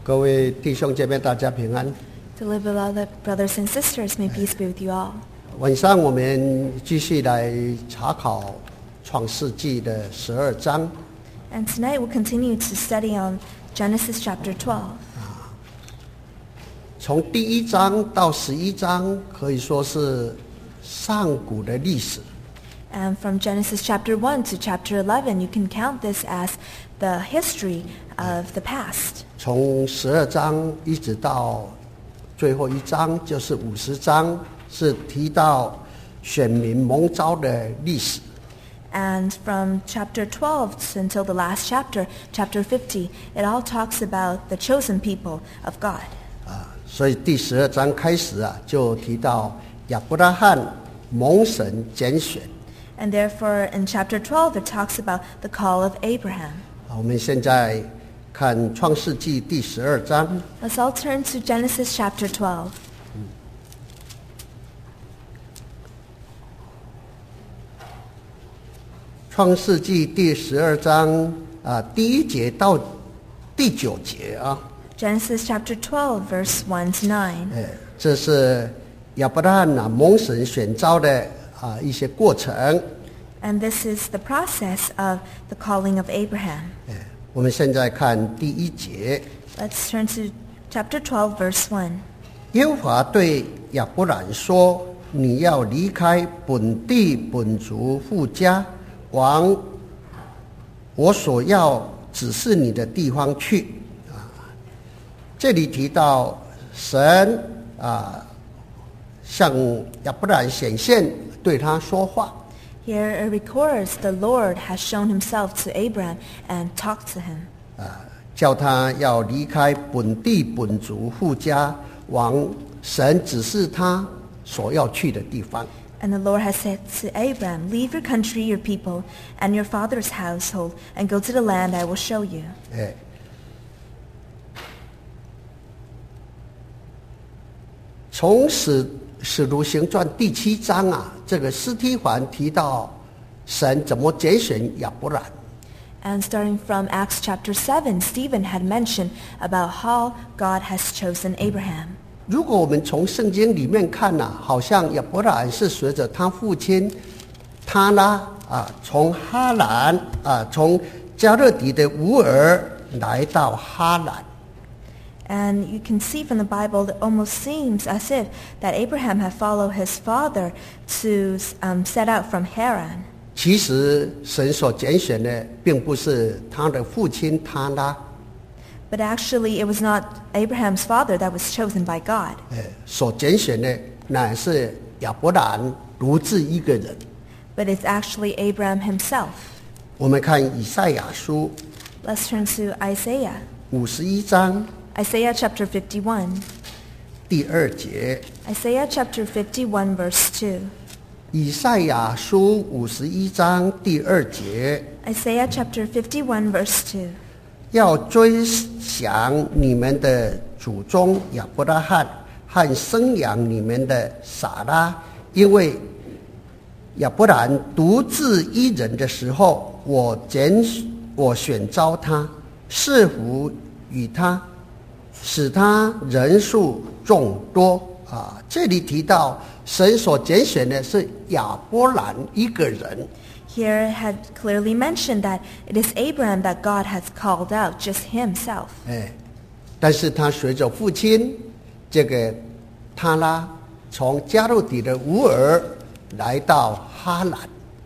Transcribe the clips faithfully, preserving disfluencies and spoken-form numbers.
各位弟兄姐妹，大家平安。 Dearly beloved brothers and sisters, may peace be with you all. 晚上我们继续来查考创世纪的十二章。 And tonight we'll continue to study on Genesis chapter twelve. 从第一章到十一章可以说是上古的历史。 And from Genesis chapter one to chapter eleven, you can count this as the history of the past. 从十二章一直到最后一章，就是五十章，是提到选民蒙召的历史。 And from chapter twelve until the last chapter, chapter fifty, it all talks about the chosen people of God. 啊，所以第十二章开始啊，就提到亚伯拉罕蒙神拣选。 And therefore, in chapter twelve, it talks about the call of Abraham. 好，我们现在看创世纪第十二章。 Let's all turn to Genesis chapter twelve. 创世纪第十二章啊，第一节到第九节啊， Genesis chapter twelve, verse one to nine. 哎，这是亚伯拉罕啊蒙神选召的啊一些过程。 And this is the process of the calling of Abraham. 哎，我们现在看第一节。 Let's turn to chapter twelve, verse one. 耶和华对亚伯兰说：“你要离开本地本族父家，往我所要指示你的地方去。”啊，这里提到神啊向亚伯兰显现，对他说话。 Here it records the Lord has shown himself to Abraham and talked to him. 啊，叫他要离开本地本族父家，往神指示他所要去的地方。 And the Lord has said to Abraham, leave your country, your people, and your father's household, and go to the land I will show you. 哎，从使使徒行传第七章啊，这个司提反提到神怎么拣选亚伯兰。 And starting from Acts chapter seven, Stephen had mentioned about how God has chosen Abraham. 如果我们从圣经里面看呐、啊，好像亚伯兰是随着他父亲他拉啊，从哈兰啊，从加勒底的乌尔来到哈兰。 And you can see from the Bible that almost seems as if that Abraham had followed his father to um, set out from Haran. 其实神所拣选的并不是他的父亲他拉， But actually, it was not Abraham's father that was chosen by God. 哎，所拣选的乃是亚伯兰独自一个人。 But it's actually Abraham himself. 我们看以赛亚书 Let's turn to Isaiah. 五十一章 Isaiah chapter fifty-one. 第二节。 Isaiah chapter fifty-one, verse two. 以赛亚书五十一章第二节， Isaiah chapter fifty-one, verse two. 要追想你们的祖宗亚伯拉罕和生养你们的撒拉，因为亚伯兰独自一人的时候，我拣我选召他，赐福与他，使他人数众多。啊，这里提到神所拣选的是亚伯兰一个人。 Here it had clearly mentioned that it is Abraham that God has called out, just himself. 哎，但是他随着父亲这个他拉从加勒底的乌尔来到哈兰。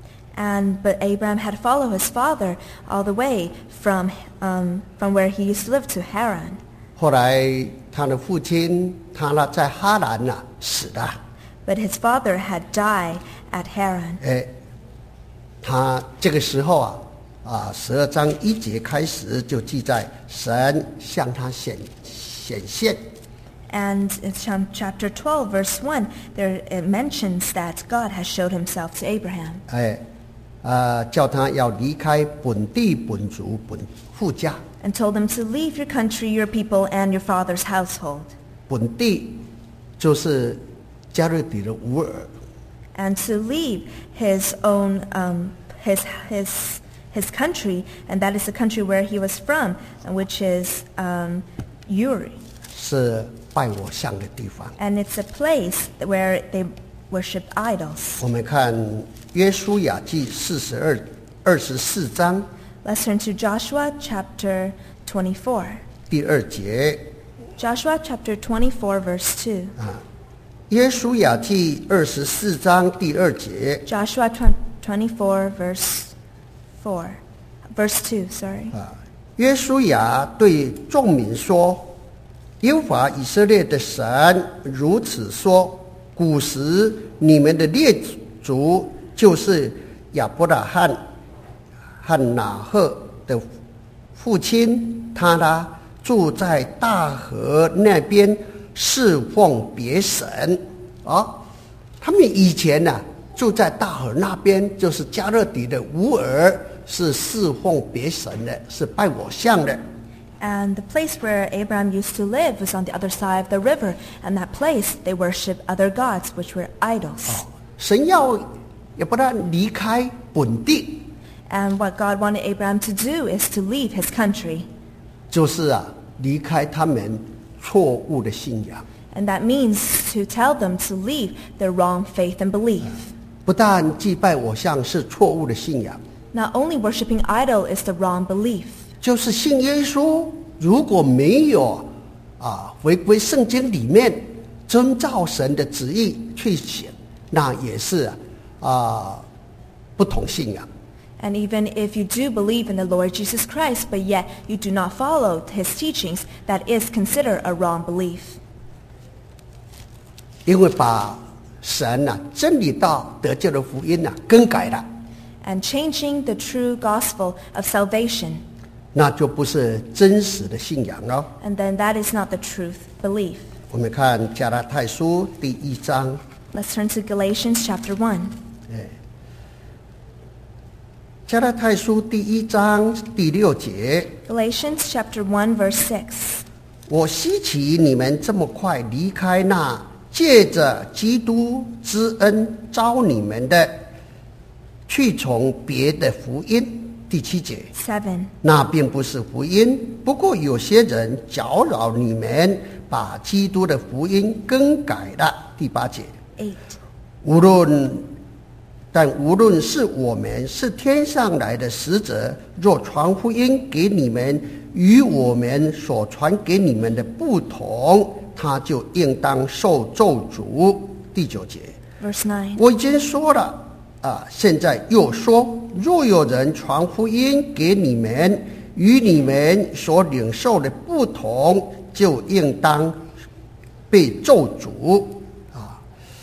And but Abraham had followed his father all the way from um, from where he used to live to Haran. 后来他的父亲他拉在哈兰呐、啊、死了。 But his father had died at Haran. 哎，他这个时候啊啊，十二章一节开始就记载神向他显显现。 And in chap- chapter twelve, verse one, there it mentions that God has showed himself to Abraham. 哎，啊，叫他要离开本地本族本父家。 And told him to leave your country, your people, and your father's household. 本地就是加勒底的乌尔。 And to leave his own, um, his, his, his country, and that is the country where he was from, which is um, Uri. 是拜偶像的地方。 And it's a place where they worshipped idols. 我们看约书亚记四十二二十四章 Let's turn to Joshua chapter twenty-four. 第二节 Joshua chapter twenty-four, verse two. 啊，约书亚记二十四章第二节 Joshua twenty-four, verse four. Verse two, sorry. 啊，约书亚对众民说：“耶和华以色列的神如此说：古时你们的列祖就是亚伯拉罕和拿赫的父亲他拉，住在大河那边侍奉别神。啊，他们以前呢、啊、住在大河那边，就是加勒底的乌尔，是侍奉别神的，是拜偶像的。” And the place where Abraham used to live was on the other side of the river. And that place, they worshiped other gods, which were idols. 神要亚伯拉罕离开本地， And what God wanted Abraham to do is to leave his country. 就是啊，离开他们错误的信仰。 And that means to tell them to leave their wrong faith and belief. 不但祭拜偶像是错误的信仰， Not only worshiping idol is the wrong belief. 就是信耶稣如果没有啊回归圣经里面遵照神的旨意去行，那也是啊不同信仰。 And even if you do believe in the Lord Jesus Christ, but yet you do not follow his teachings, that is considered a wrong belief. 因为把神啊真理道得救的福音啊更改了， And changing the true gospel of salvation, 那就不是真实的信仰了。 and then that is not the truth belief. 我们看加拉太书第一章， Let's turn to Galatians chapter one. 加拉太书第一章第六节， Galatians chapter one, verse six. 我希奇你们这么快离开那借着基督之恩招你们的，去从别的福音。第七节， seven. 那并不是福音，不过有些人搅扰你们，把基督的福音更改了。第八节， eight. 无论但无论是我们是天上来的使者，若传福音给你们，与我们所传给你们的不同，他就应当受咒诅。第九节， Verse nine. 我已经说了啊，现在又说，若有人传福音给你们，与你们所领受的不同，就应当被咒诅。啊，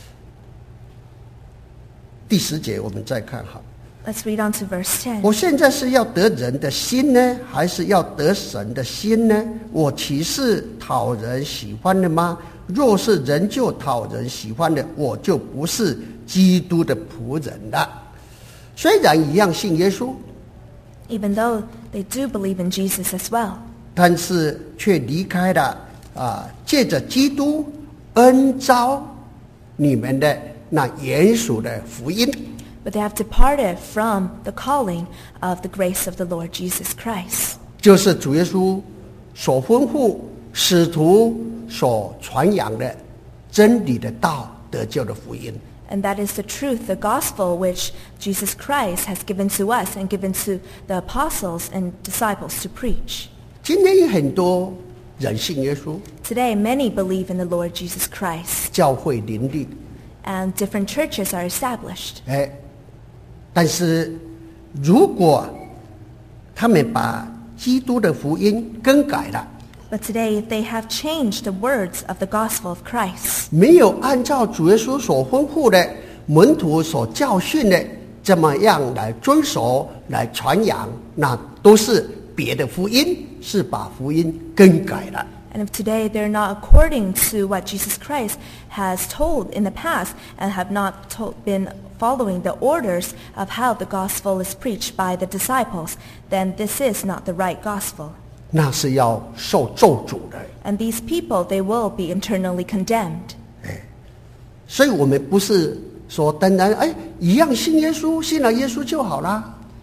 第十节我们再看好。 Let's read on to verse ten. 我现在是要得人的心呢，还是要得神的心呢？我岂是讨人喜欢的吗？若是人就讨人喜欢的，我就不是基督的仆人了。虽然一样信耶稣， Even though they do believe in Jesus as well, 但是却离开了啊，借着基督恩召你们的那严属的福音。 but they have departed from the calling of the grace of the Lord Jesus Christ. 就是主耶稣所吩咐使徒所传扬的真理的道得救的福音。 And that is the truth, the gospel which Jesus Christ has given to us and given to the apostles and disciples to preach. 今天有很多人信耶稣， Today, many believe in the Lord Jesus Christ, 教会林立， and different churches are established. 哎，但是如果他们把基督的福音更改了， But today, they have changed the words of the gospel of Christ. 没有按照主耶稣所吩咐的门徒所教训的这么样来遵守、来传扬，那都是别的福音，是把福音更改了。 And if today they're not according to what Jesus Christ has told in the past and have not to- been following the orders of how the gospel is preached by the disciples, then this is not the right gospel. 那是要受咒诅的。 And these people, they will be internally condemned. 所以我们不是说单单哎一样信耶稣，信了耶稣就好啦。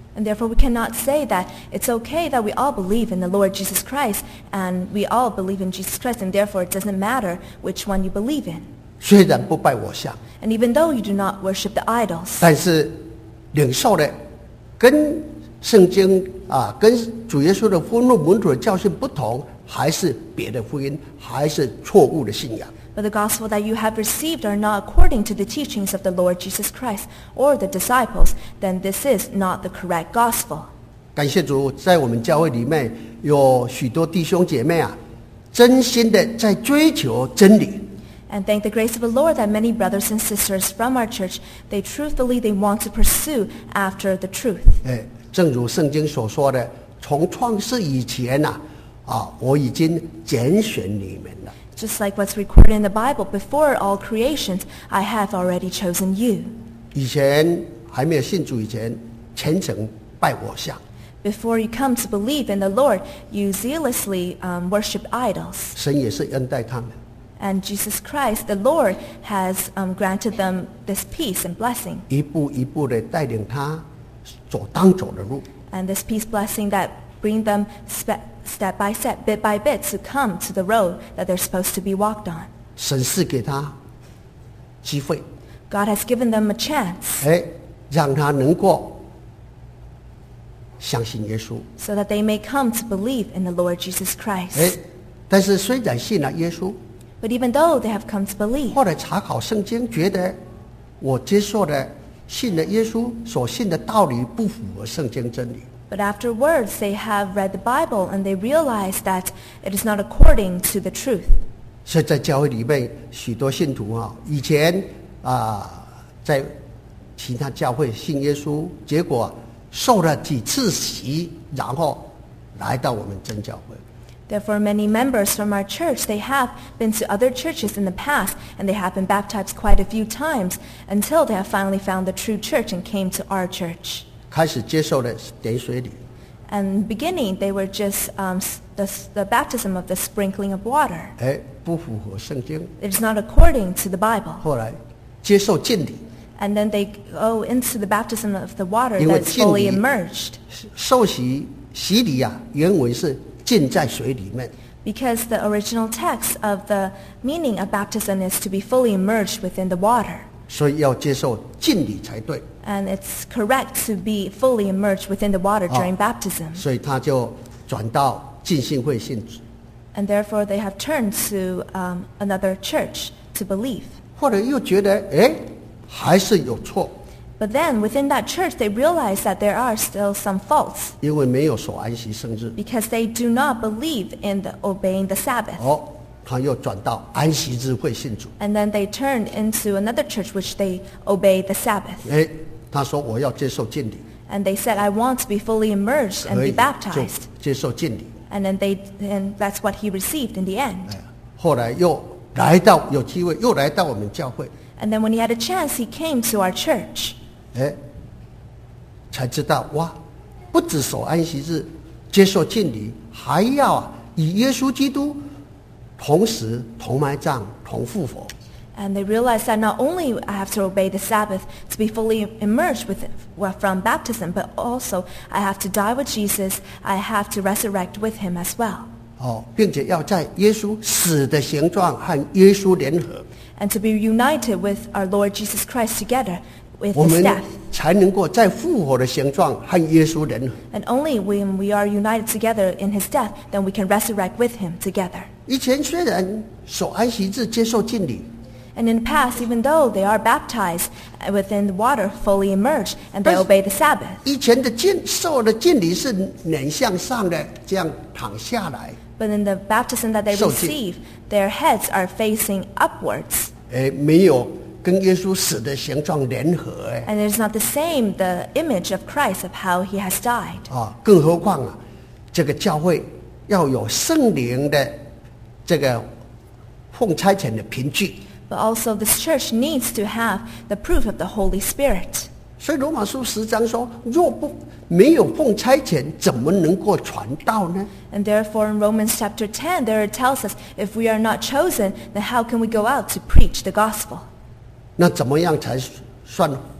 And therefore we cannot say that it's okay that we all believe in the Lord Jesus Christ and we all believe in Jesus Christ and therefore it doesn't matter which one you believe in. 虽然不拜偶像， And even though you do not worship the idols, 但是领受的跟圣经啊，跟主耶稣的福音门徒的教训不同，还是别的福音，还是错误的信仰。 but the gospel that you have received are not according to the teachings of the Lord Jesus Christ or the disciples, then this is not the correct gospel. 感谢主，在我们教会里面有许多弟兄姐妹啊，真心的在追求真理。 And thank the grace of the Lord that many brothers and sisters from our church, they truthfully they want to pursue after the truth. 哎，正如圣经所说的，从创世以前呐、啊，啊，我已经拣选你们了。 Just like what's recorded in the Bible, before all creations, I have already chosen you. 以前还没有信主以前，虔诚拜偶像。 Before you come to believe in the Lord, you zealously um, worship idols. 神也是恩待他们。 And Jesus Christ, the Lord, has um, granted them this peace and blessing. 一步一步的带领他走当走的路。 And this peace blessing that bring them spe- step by step, bit by bit, to come to the road that they're supposed to be walked on. 神是给他机会， God has given them a chance 哎，让他能够相信耶稣。 so that they may come to believe in the Lord Jesus 哎 Christ.， 但是虽然信了耶稣， But even though they have come to believe, 后来查考圣经，觉得我接受的信了耶稣所信的道理不符合圣经真理。 but afterwards they have read the Bible and they realize that it is not according to the truth. 所以在教会里面，许多信徒啊，以前啊在其他教会信耶稣，结果受了几次洗，然后来到我们真教会。 Therefore, many members from our church, they have been to other churches in the past, and they have been baptized quite a few times until they have finally found the true church and came to our church. 开始接受了点水礼， And beginning, they were just um, s- the, s- the baptism of the sprinkling of water. 哎，不符合圣经。 It is not according to the Bible. 后来接受浸礼， And then they go into the baptism of the water 因为 that's fully 浸礼 immersed. 受洗洗礼啊，原文是浸在水里面。 Because the original text of the meaning of baptism is to be fully immersed within the water. 所以要接受浸礼才对。 And it's correct to be fully immersed within the water during baptism. 所以他就转到浸信会信主。 And therefore they have turned to um, another church to believe. 后来又觉得，哎，还是有错， But then within that church they realize that there are still some faults 因为没有守安息生日。 because they do not believe in the, obeying the Sabbath. 哦，他又转到安息日会信主。 And then they turned into another church which they obey the Sabbath. 哎，他说我要接受浸礼， And they said, I want to be fully immersed and 可 be 以就 baptized. 接受浸礼。 And then they, and that's what he received in the end. 哎，后来又来到有机会，又来到我们教会， And then when he had a chance, he came to our church. 哎，才知道哇，不只守安息日，接受浸礼，还要啊与耶稣基督同时同埋葬、同复活。 And they realized that not only I have to obey the Sabbath to be fully immersed with well, from baptism, but also I have to die with Jesus, I have to resurrect with him as well. 哦，并且要在耶稣死的形状和耶稣联合， And to be united with our Lord Jesus Christ together with 我 his 们 death. 才能够在复活的形状和耶稣联合。 And only when we are united together in his death, then we can resurrect with him together. 以前虽然守安息日、接受浸礼， And in the past, even though they are baptized within the water, fully immersed, and they obey the Sabbath. 以前的浸受的浸礼是脸向上的，这样躺下来， But in the baptism that they 受浸。 receive, their heads are facing upwards. 哎，没有跟耶稣死的形状联合，哎， And it is not the same, the image of Christ of how he has died. 啊，更何况啊，这个教会要有圣灵的这个奉差遣的凭据。 But also this church needs to have the proof of the Holy Spirit. 所以罗马书十章说，若不没有奉差遣，怎么能够传道呢？ And therefore in Romans chapter ten, there it tells us, if we are not chosen, then how can we go out to preach the gospel? 那怎么样才算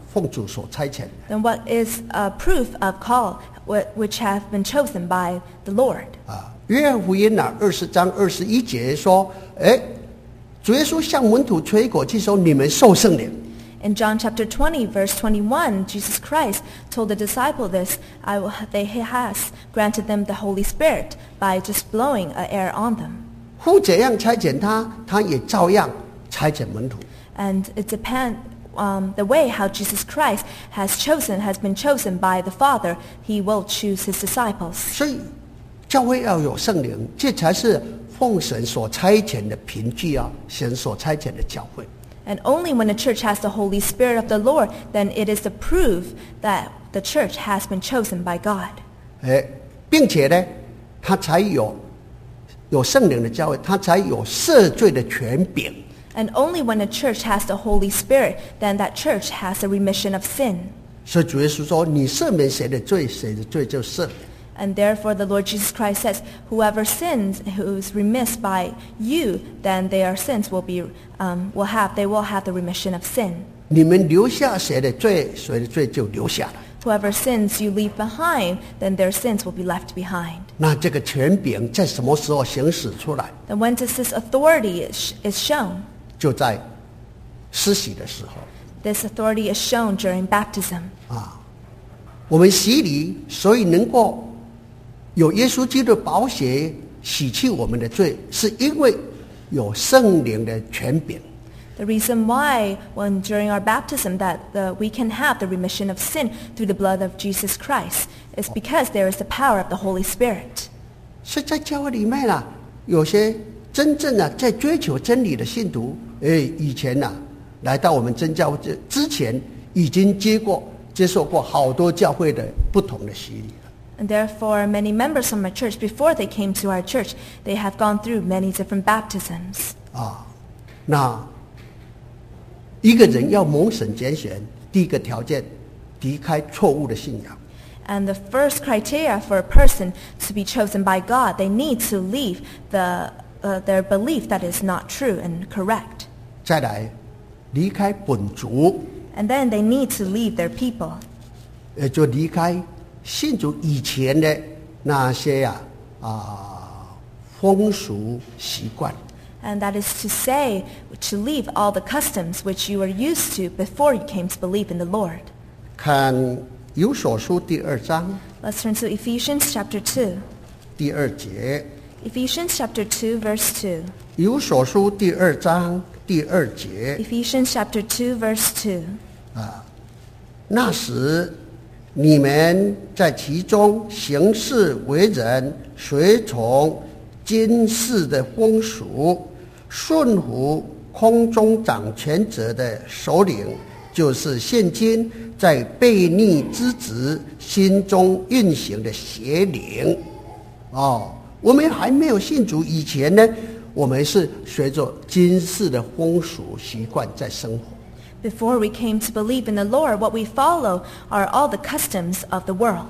奉主所差遣的。 then what is a proof of call wh- which have been chosen by the Lord? 啊，约翰福音啊，二十章二十一节说，哎，主耶稣向门徒吹口气说，你们受圣灵。 In John chapter twenty, verse twenty-one, Jesus Christ told the disciple this, I will, they, he has granted them the Holy Spirit by just blowing a air on them. 父怎样差遣他，他也照样差遣门徒。 And it depends, um, the way how Jesus Christ has chosen, has been chosen by the Father, he will choose his disciples. 所以教会要有圣灵，这才是奉神所差遣的凭据啊，神所差遣的教会。 And only when the church has the Holy Spirit of the Lord, then it is the proof that the church has been chosen by God. 哎，并且呢，他才有有圣灵的教会，他才有赦罪的权柄。 And only when the church has the Holy Spirit, then that church has a remission of sin. 所以主耶稣说：“你赦免谁的罪，谁的罪就赦免。” And therefore the Lord Jesus Christ says, whoever sins, who is remiss by you, then their sins will be, um, will have, they will have the remission of sin. 你们留下谁的罪，谁的罪就留下了。 Whoever sins you leave behind, then their sins will be left behind. 那这个权柄在什么时候行使出来？ Then when does this authority is, is shown? 就在施洗的时候 This authority is shown during baptism. 啊。我们洗礼，所以能够有耶稣基督的宝血洗去我们的罪，是因为有圣灵的权柄。 The reason why, when during our baptism, that the, we can have the remission of sin through the blood of Jesus Christ, is because there is the power of the Holy Spirit. 所以在教会里面啊，有些真正啊在追求真理的信徒，哎，以前呐、啊、来到我们真教会之之前，已经接过接受过好多教会的不同的洗礼了。 And therefore, many members from our church, before they came to our church, they have gone through many different baptisms. 啊，那一个人要蒙神拣选，第一个条件，离开错误的信仰。 And the first criteria for a person to be chosen by God, they need to leave the, uh, their belief that is not true and correct. 再来，离开本族， And then they need to leave their people. 也就离开信主以前的那些呀 啊, 啊风俗习惯。 And that is to say, to leave all the customs which you were used to before you came to believe in the Lord. 看以所书第二章 Let's turn to Ephesians chapter two. 第二节， Ephesians chapter two, verse two. 以所书第二章第二节， Ephesians chapter two, verse two. 那时你们在其中行事为人，随从今世的风俗，顺服空中掌权者的首领，就是现今在悖逆之子心中运行的邪灵。哦，我们还没有信主以前呢，我们是随着今世的风俗习惯在生活。 Before we came to believe in the Lord, what we follow are all the customs of the world.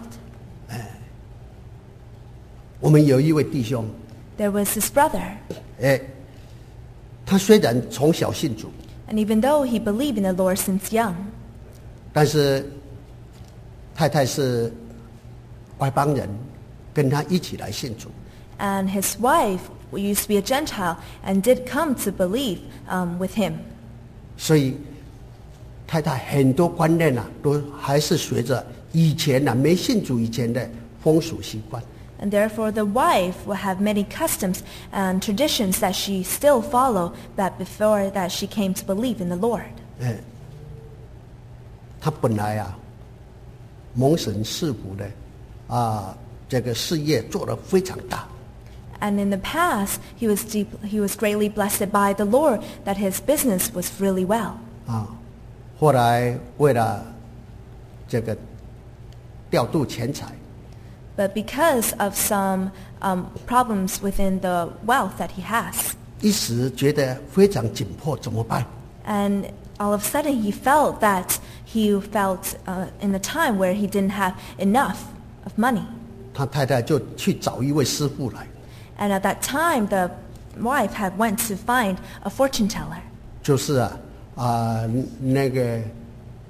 我们有一位弟兄， There was this brother, 哎，他虽然从小信主， and even though he believed in the Lord since young, 但是太太是外邦人，跟他一起来信主。 and his wife used to be a Gentile and did come to believe um, with him. 所以太太很多观念啊，都还是随着以前啊没信主以前的风俗习惯。 And therefore the wife will have many customs and traditions that she still follow that before that she came to believe in the Lord. 哎，他本来啊蒙神赐福的啊，这个事业做得非常大。 And in the past, he was deep, he was greatly blessed by the Lord that his business was really well. 啊，后来为了这个调度钱财， But because of some um, problems within the wealth that he has, 一时觉得非常紧迫，怎么办？ and all of a sudden he felt that he felt uh, in a time where he didn't have enough of money. 他太太就去找一位师傅来， And at that time, the wife had went to find a fortune teller. 就是啊啊、那个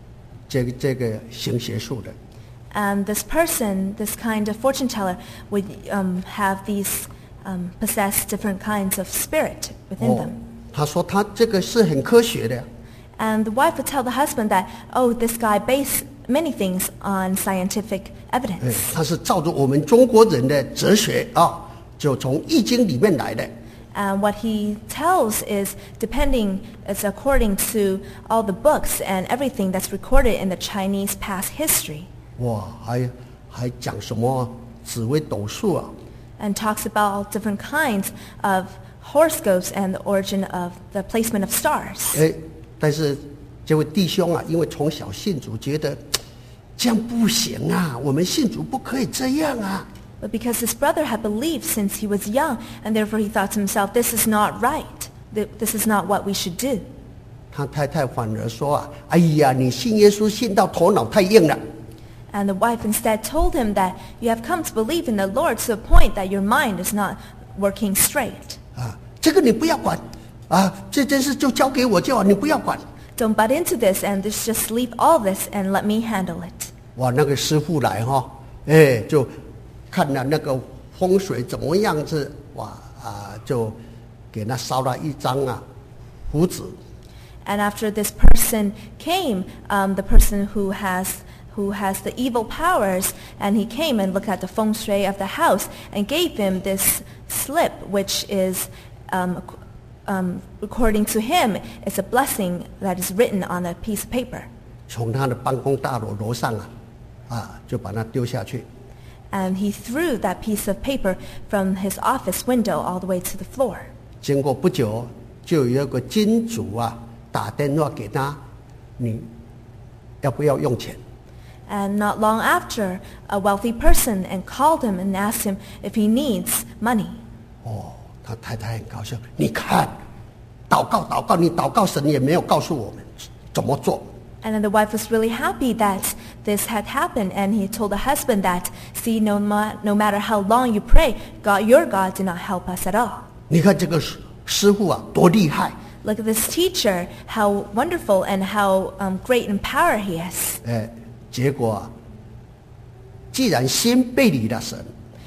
这个这个行邪术的。 And this person, this kind of fortune teller, would um, have these um, possess different kinds of spirit within 哦 them. 他说他这个是很科学的。 And the wife would tell the husband that, oh, this guy based many things on scientific 哎 evidence. 他是照着我们中国人的哲学啊，就从易经里面来的。 And what he tells is depending, it's according to all the books and everything that's recorded in the Chinese past history. 哇，还还讲什么紫微斗数啊？ And talks about different kinds of horoscopes and the origin of the placement of stars. 哎，但是这位弟兄啊，因为从小信主，觉得这样不行啊，我们信主不可以这样啊。 But because his brother had believed since he was young, and therefore he thought to himself, this is not right. Th- This is not what we should do. 他太太反而说啊，哎呀，你信耶稣信到头脑太硬了。 And the wife instead told him that you have come to believe in the Lord to a point that your mind is not working straight. 啊，这个你不要管，啊，这件事就交给我就好，你不要管。 Don't butt into this and just, just leave all this and let me handle it. 哇，那个师傅来哈，哎，就看了那个风水怎么样子，哇啊，就给他烧了一张啊符纸。 And after this person came, um, the person who has who has the evil powers, and he came and looked at the feng shui of the house and gave him this slip, which is, um, ac- um, according to him, it's a blessing that is written on a piece of paper. 从他的办公大楼楼上啊，啊，就把它丢下去。 And he threw that piece of paper from his office window all the way to the floor. 经过不久，就有一个金主啊打电话给他，你要不要用钱？ And not long after, a wealthy person and called him and asked him if he needs money. 哦，他太太很高兴。你看，祷告祷告，你祷告神也没有告诉我们怎么做。 And then the wife was really happy that this had happened, and he told the husband that, see, no, ma- no matter how long you pray, God, your God did not help us at all. 你看这个师师傅啊，多厉害！ Look at this teacher, how wonderful and how um, great in power he is. 哎，结果啊，既然心背离了神，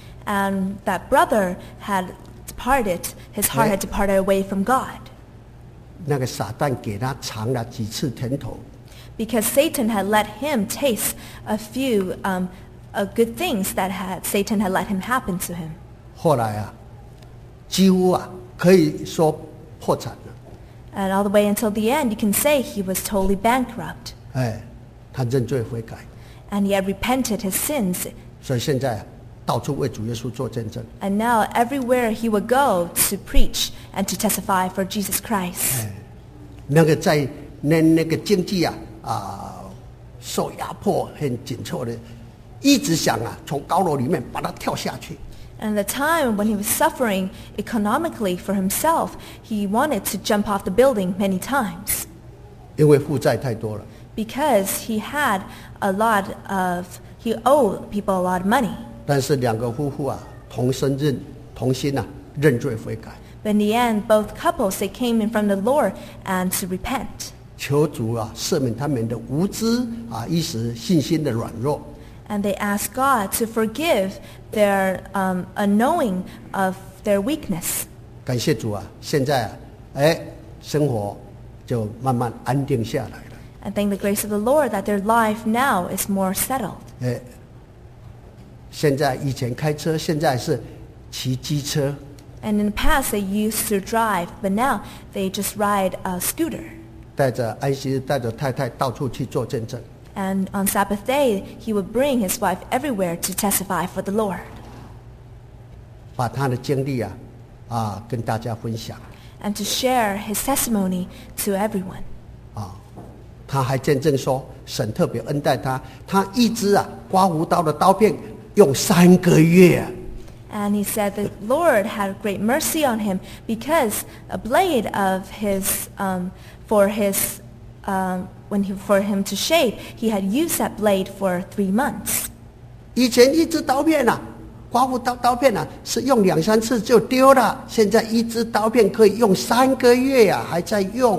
And that brother had departed, his heart had departed away from God. 那个撒旦给他尝了几次甜头， Because Satan had let him taste a few um, uh, good things that had Satan had let him happen to him. 后来啊，几乎啊可以说破产了。 And all the way until the end, you can say he was totally bankrupt. 哎，他认罪悔改， And he had repented his sins. 所以现在啊到处为主耶稣做见证。 And now everywhere he would go to preach and to testify for Jesus Christ. 那个在那那个经济啊啊受压迫很紧凑的，一直想啊从高楼里面把它跳下去。 And at the time when he was suffering economically for himself, he wanted to jump off the building many times. 因为负债太多了。 Because he had a lot of, he owed people a lot of money. 但是两个夫妇啊同声认同心啊认罪悔改， But in the end, both couples, they came in front of the Lord and to repent. 求主啊赦免他们的无知啊一时信心的软弱。 And they asked God to forgive their um, unknowing of their weakness. 感谢主啊，现在啊哎生活就慢慢安定下来了。 And thank the grace of the Lord that their life now is more settled. 哎，现在以前开车，现在是骑机车。 And in the past, they used to drive, but now they just ride a scooter. 带着安息日，带着太太到处去做见证。 And on Sabbath day, he would bring his wife everywhere to testify for the Lord. 把他的经历啊啊跟大家分享 And to share his testimony to everyone. 啊。他还见证说，神特别恩待他，他一支啊刮胡刀的刀片用三个月啊。 And he said the Lord had great mercy on him because a blade of his, um, for his, um, when he, for him to shave, he had used that blade for three months. 以前一支刀片啊，刮胡刀刀片啊是用两三次就丢了，现在一支刀片可以用三个月呀、啊，还在用啊。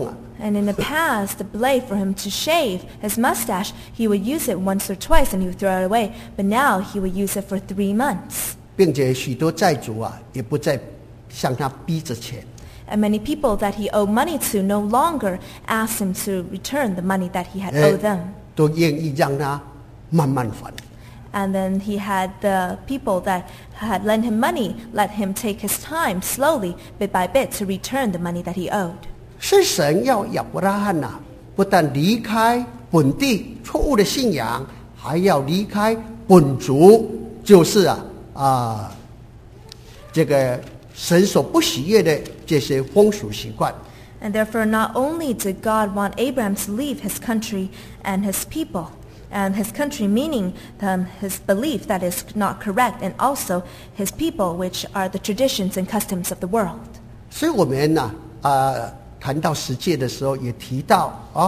And in the past, the blade for him to shave his mustache, he would use it once or twice and he would throw it away. But now he would use it for three months. 并且许多债主啊，也不再向他逼着钱。 And many people that he owed money to no longer asked him to return the money that he had 哎 owed them. 都愿意让他慢慢还。 And then he had the people that had lent him money, let him take his time slowly, bit by bit, to return the money that he owed. 是神要亚伯拉罕呐、啊，不但离开本地错误的信仰，还要离开本族，就是啊啊，这个神所不喜悦的这些风俗习惯。 And therefore not only did God want Abraham to leave his country and his people, and his country meaning um, his belief that is not correct, and also his people, which are the traditions and customs of the world. 所以我们呢啊、呃、谈到十诫的时候，也提到啊，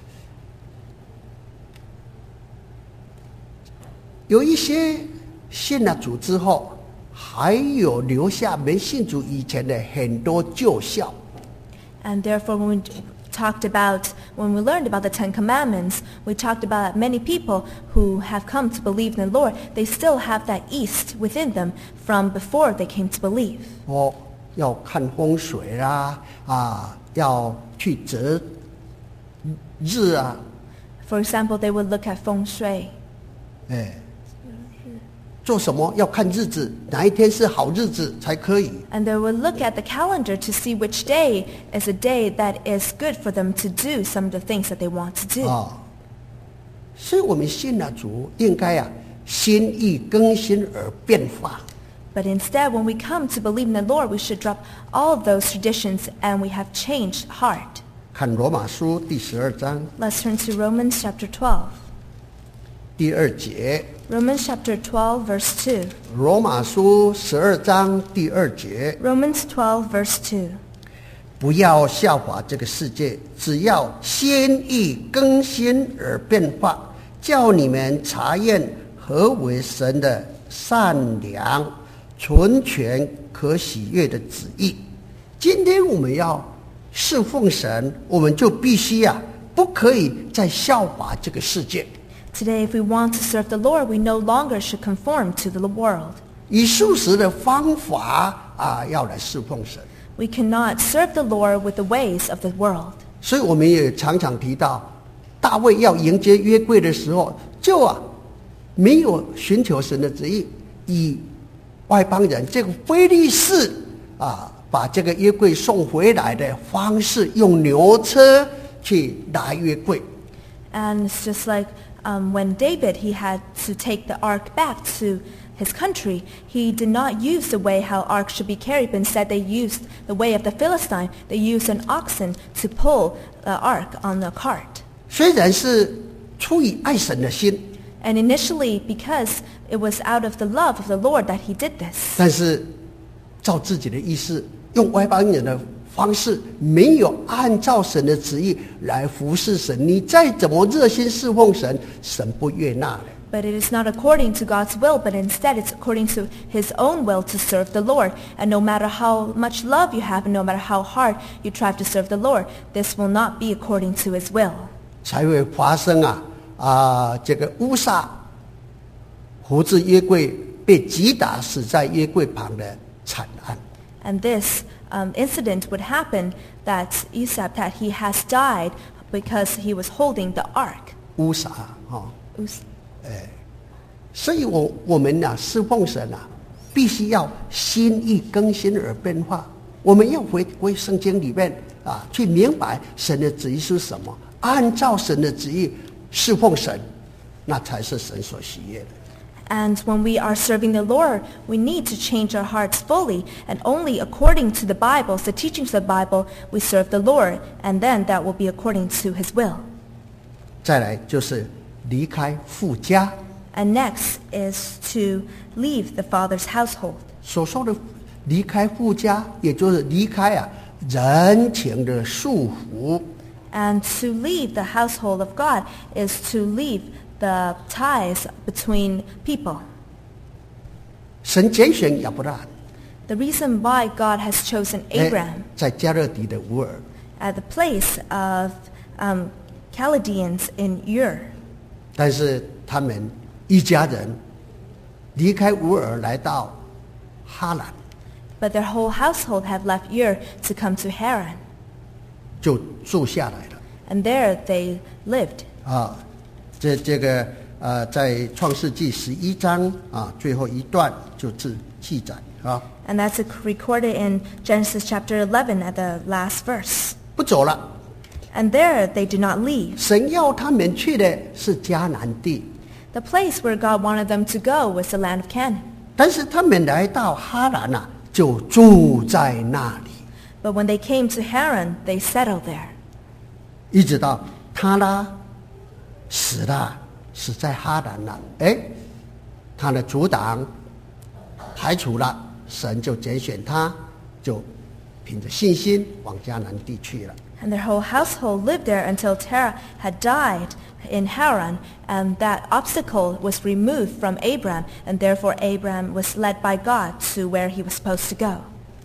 有一些信了主之后，还有留下没信主以前的很多旧孝。 And therefore when we talked about, when we learned about the Ten Commandments, we talked about many people who have come to believe in the Lord, they still have that yeast within them from before they came to believe. 哦，要看风水啦，啊，要去择日啊， For example, they would look at feng shui. 哎，做什么要看日子，哪一天是好日子才可以。 And they would look at the calendar to see which day is a day that is good for them to do some of the things that they want to do. 啊，所以我们信了主，应该啊，心意更新而变化。 But instead, when we come to believe in the Lord, we should drop all of those traditions and we have changed heart. 看罗马书第十二章 Let's turn to Romans chapter twelve. 第二节， Romans chapter twelve, verse two. 罗马书十二章第二节， Romans twelve, verse two. 不要效法这个世界，只要心意更新而变化，叫你们查验何为神的善良、纯全、可喜悦的旨意。今天我们要侍奉神，我们就必须啊，不可以再效法这个世界。 Today, if we want to serve the Lord, we no longer should conform to the world. 以素食的方法啊，要来侍奉神。 We cannot serve the Lord with the ways of the world. 所以我们也常常提到，大卫要迎接约柜的时候，就啊没有寻求神的旨意，以外邦人这个非利士啊，把这个约柜送回来的方式，用牛车去拿约柜。 And it's just like um, when David, he had to take the ark back to his country. He did not use the way how ark should be carried, but instead they used the way of the Philistine. They used an oxen to pull the ark on the cart. 虽然是出于爱神的心， And initially, because it was out of the love of the Lord that he did this. 但是照自己的意思，用外邦人的方式，没有按照神的旨意来服侍神。你再怎么热心侍奉神，神不悦纳的。 But it is not according to God's will, but instead it's according to his own will to serve the Lord. And no matter how much love you have, and no matter how hard you try to serve the Lord, this will not be according to his will. 才会发生啊啊、这个乌撒胡子约柜被击打死在约柜旁的惨案。 And this um, incident would happen that Esau, that he has died because he was holding the ark. 乌撒哈， Us- 所以我我们呐、侍奉神啊，必须要心意更新而变化。我们要回归圣经里面啊，去明白神的旨意是什么，按照神的旨意侍奉神，那才是神所喜悦的。 And when we are serving the Lord, we need to change our hearts fully, and only according to the Bible, the teachings of the Bible, we serve the Lord, and then that will be according to his will. 再来就是离开父家， And next is to leave the father's household. 所说的离开父家，也就是离开啊人情的束缚。 And to leave the household of God is to leave the ties between people. 神拣选亚伯拉罕， The reason why God has chosen 哎 Abraham 在加勒底的乌尔， at the place of um, Chaldeans in Ur. 但是他们一家人离开乌尔来到哈兰， But their whole household have left Ur to come to Haran. 就住下来了。 And there they lived. 啊，这这个呃，在创世纪十一章啊最后一段就记记载啊， And that's recorded in Genesis chapter eleven at the last verse. 不走了。 And there they did not leave. 神要他们去的是迦南地， The place where God wanted them to go was the land of Canaan. 但是他们来到哈兰啊，就住在那里， But when they came to Haran, they settled there. 一直到他拉死了，死在哈兰了。哎，他的阻挡排除了，神就拣选他，就凭着信心往迦南地去了。 And their whole household lived there until Terah had died in Haran, and that obstacle was removed from Abram, and therefore Abram was led by God to where he was supposed to go.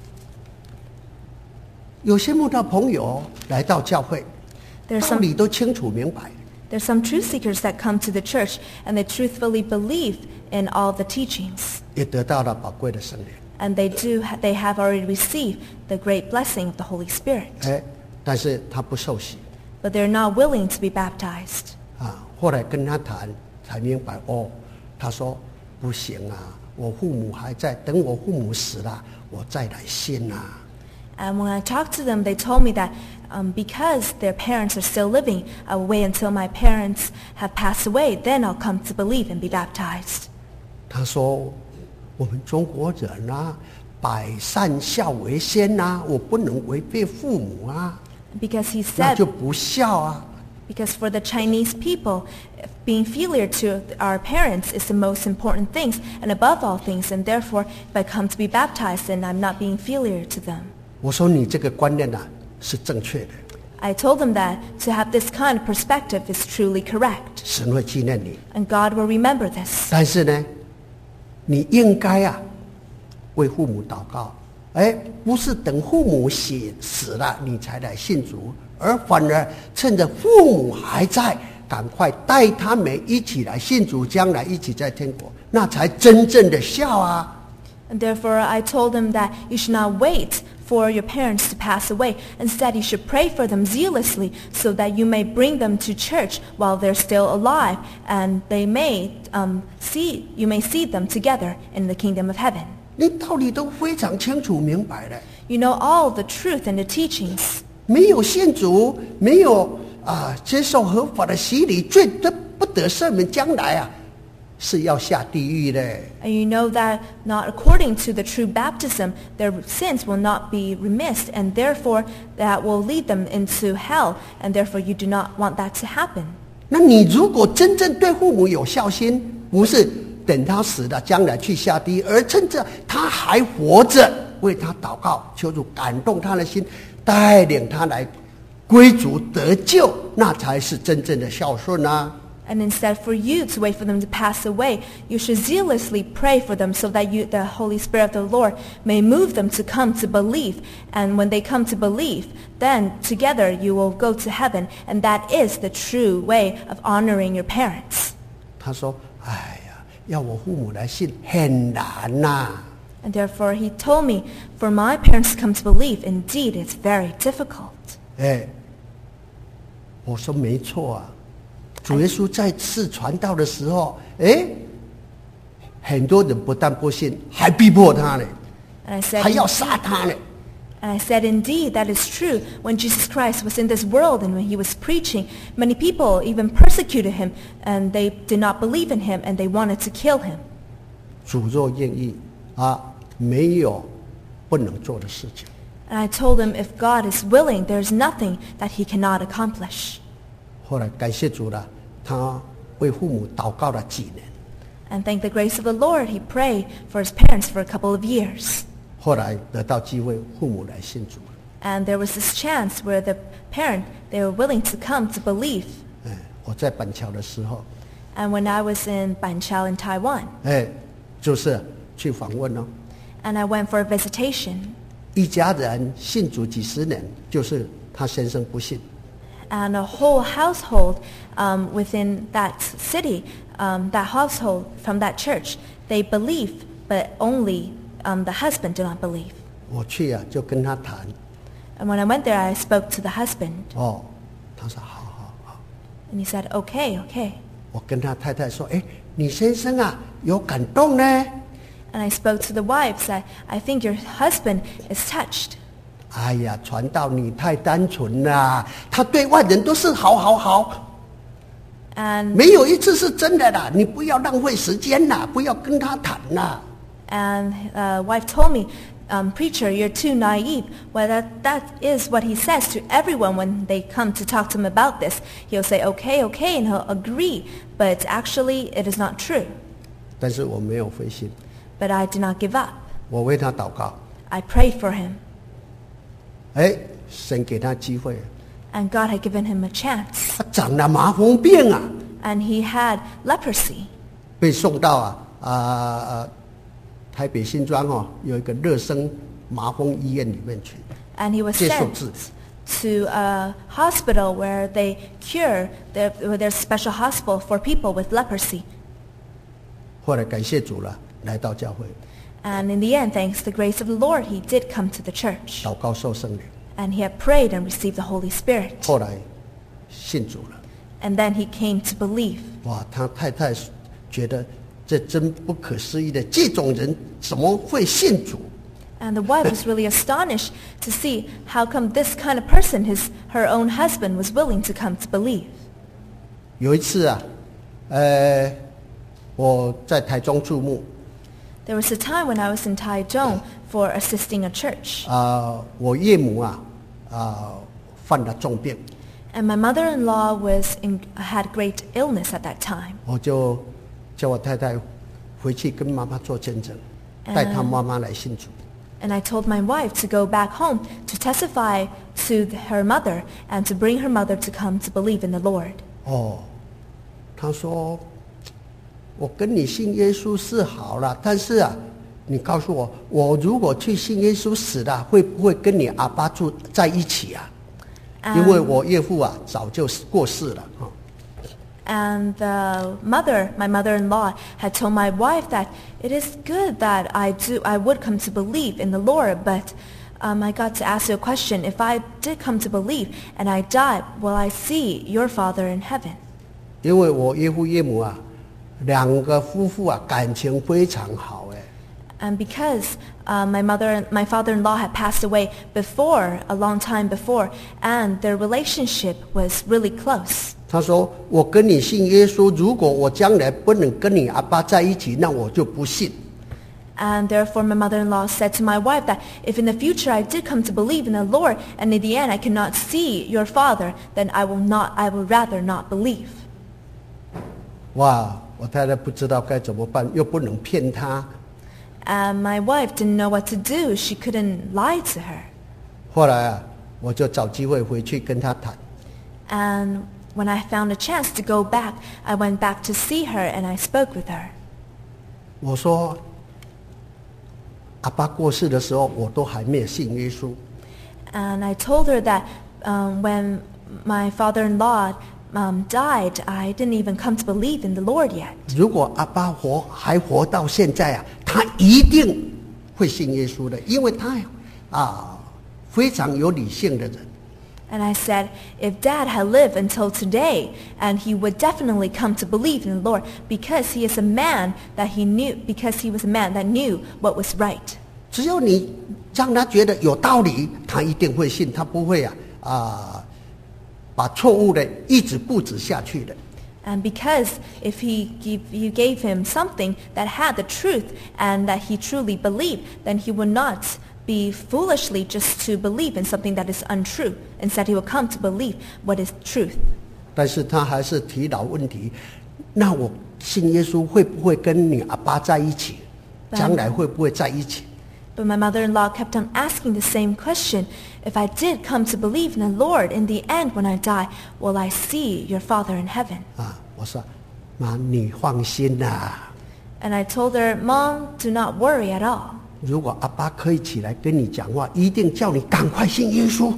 有些慕道朋友来到教会， There's 道 some 理都清楚明白， there's some truth seekers that come to the church, and they truthfully believe in all the teachings. 也得到了宝贵的圣灵。 And they do, they have already received the great blessing of the Holy Spirit. 哎，但是他不受洗 But they're not willing to be baptized. 啊。后来跟他谈，才明白哦。他说不行啊，我父母还在，等我父母死了，我再来信啊。 And when I talked to them, they told me that um, because their parents are still living, I will wait until my parents have passed away. Then I'll come to believe and be baptized. 他说我们中国人啊，百善孝为先啊，我不能违背父母啊， Because he 那 said, 就不孝啊。 because for the Chinese people, being filial to our parents is the most important things and above all things. And therefore, if I come to be baptized, then I'm not being filial to them. 我说你这个观念啊是正确的， I told them that to have this kind of perspective is truly correct. 神会纪念你。 And God will remember this. 但是呢，你应该啊为父母祷告，哎，不是等父母死死了你才来信主，而反而趁着父母还在，赶快带他们一起来信主，将来一起在天国，那才真正的孝啊。 And therefore I told them that you should not wait for your parents to pass away. Instead, you should pray for them zealously so that you may bring them to church while they're still alive, and they may um, see you may see them together in the kingdom of heaven. 你道理都非常清楚明白的， You know all the truth and the teachings. 没有信主，没有啊接受合法的洗礼，罪得不得赦免，将来啊是要下地狱的。 And you know that not according to the true baptism, their sins will not be remissed, and therefore that will lead them into hell, and therefore you do not want that to happen. 那你如果真正对父母有孝心，不是等他死了将来去下地狱，而趁着他还活着为他祷告，求主感动他的心，带领他来归主得救，那才是真正的孝顺啊。 And instead for you to wait for them to pass away, you should zealously pray for them so that you, the Holy Spirit of the Lord may move them to come to believe. And when they come to believe, then together you will go to heaven. And that is the true way of honoring your parents. 他说：“哎呀，要我父母来信很难呐、 And therefore he told me, for my parents to come to believe, indeed it's very difficult. 哎，我说没错啊。主耶稣在次传道的时候，哎，很多人不但不信，还逼迫他呢， And I said, 还要杀他呢。 And I said, indeed, that is true. When Jesus Christ was in this world and when he was preaching, many people even persecuted him, and they did not believe in him, and they wanted to kill him. 主若愿意啊，没有不能做的事情。 And I told him, if God is willing, there's nothing that he cannot accomplish. 后来感谢主了，他为父母祷告了几年。 And thank the grace of the Lord, he prayed for his parents for a couple of years. 后来得到机会，父母来信主。 And there was this chance where the parent, they were willing to come to believe. 哎，我在板桥的时候， And when I was in Banqiao in Taiwan, 哎，就是去访问哦。 and I went for a visitation, 一家人信主几十年，就是她先生不信。 And a whole household um, within that city, um, that household from that church, they believe, but only um, the husband did not believe. 我去啊，就跟他谈。 And when I went there, I spoke to the husband. 哦，他说好好好。 And he said, okay, okay. 我跟他太太说，哎，你先生啊有感动呢。 And I spoke to the wife, said, I think your husband is touched. 哎呀，传道你太单纯啦，他对外人都是好好好， And 没有一次是真的啦，你不要浪费时间啦，不要跟他谈啦。 and uh, wife told me, um, preacher, you're too naive. Well, that, that is what he says to everyone when they come to talk to him about this. He'll say, okay, okay, and he'll agree. But actually, it is not true. 但是我没有灰心， But I did not give up. 我为他祷告， I prayed for him. 哎，神给他机会， And God had given him a chance. 他长了麻风病啊， And he had leprosy. 被送到啊啊、呃、台北新庄哦有一个热生麻风医院里面去 And he was 接受 sent 治。 to a hospital where they cure, the, where there's a special hospital for people with leprosy. 后来感谢主了，来到教会， And in the end, thanks to the grace of the Lord, he did come to the church. 祷告受圣灵， And he had prayed and received the Holy Spirit. 后来信主了。 And then he came to believe. 哇，他太太觉得这真不可思议的，这种人怎么会信主？ And the wife was really astonished to see how come this kind of person, his, her own husband, was willing to come to believe. 有一次啊，呃，我在台中注目 There was a time when I was in Taichung for assisting a church. 啊、我岳母啊啊、犯了重病， And my mother-in-law was in, had great illness at that time. 我就叫我太太回去跟妈妈做见证，带她妈妈来信主。 And I told my wife to go back home to testify to her mother and to bring her mother to come to believe in the Lord. 哦，她说我跟你信耶稣是好了，但是啊，你告诉我，我如果去信耶稣死了，会不会跟你阿爸住在一起啊？因为我岳父啊早就过世了啊。 And the mother, my mother-in-law, had told my wife that it is good that I do, I would come to believe in the Lord, but um, I got to ask you a question. If I did come to believe and I died, will I see your Father in heaven? 因为我岳父岳母啊，两个夫妇啊感情非常好哎。 And because uh, my mother, my father-in-law had passed away before, a long time before, and their relationship was really close. 他说：“我跟你信耶稣，如果我将来不能跟你阿爸在一起，那我就不信。” And therefore my mother-in-law said to my wife that if in the future I did come to believe in the Lord, and in the end I cannot see your father, then I will not, I will rather not believe. 哇！我太太不知道该怎么办，又不能骗他。 And my wife didn't know what to do. She couldn't lie to her. 后来啊，我就找机会回去跟他谈。 And when I found a chance to go back, I went back to see her and I spoke with her. 我说：“阿爸过世的时候，我都还没有信耶稣。 And I told her that um, when my father-in-law um, died, I didn't even come to believe in the Lord yet. 如果阿爸活还活到现在啊，他一定会信耶稣的，因为他啊非常有理性的人。” And I said, if Dad had lived until today, and he would definitely come to believe in the Lord because he is a man that he knew, because he was a man that knew what was right. 只有你让他觉得有道理，他一定会信，他不会啊啊把错误的一直固执下去的。 And because if he give, you gave him something that had the truth and that he truly believed, then he would not be foolishly just to believe in something that is untrue. Instead, he will come to believe what is truth. 但是他还是提老问题，那我信耶稣会不会跟你阿爸在一起？将来会不会在一起？ But my mother-in-law kept on asking the same question. If I did come to believe in the Lord, in the end, when I die, will I see your Father in heaven? 啊，我说，妈，你放心啦。 And I told her, Mom, do not worry at all. 如果阿爸可以起来跟你讲话，一定叫你赶快信耶稣。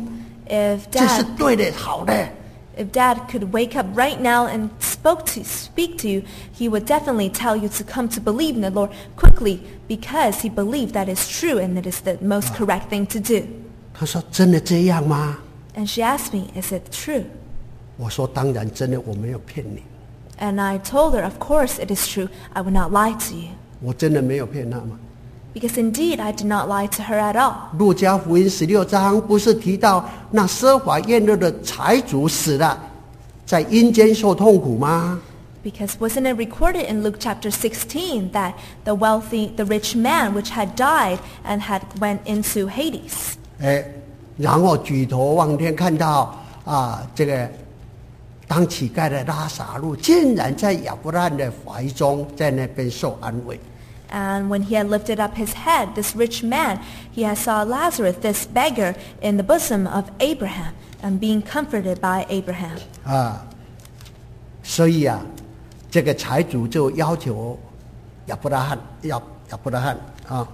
If 这是 dad, 对的，好的。 if dad could wake up right now and spoke to, speak to you, he would definitely tell you to come to believe in the Lord quickly because he believed that is true and it is the most correct thing to do. 他说：“真的这样吗 And she asked me, is it true?？” 我说：“当然，真的，我没有骗你， And I told her, of course it is true. I would not lie to you. 我真的没有骗他吗？” Because indeed I did not lie to her at all. 路加福音十六章不是提到那奢华宴乐的财主死了，在阴间受痛苦吗？ Because wasn't it recorded in Luke chapter sixteen that the wealthy, the rich man which had died and had went into Hades? 哎，然后举头望天，看到啊，这个当乞丐的拉撒路竟然在亚伯拉罕的怀中，在那边受安慰。 And when he had lifted up his head, this rich man, he had saw Lazarus, this beggar, in the bosom of Abraham, and being comforted by Abraham. 啊，所以啊，这个财主就要求亚伯拉罕，要亚伯拉罕啊，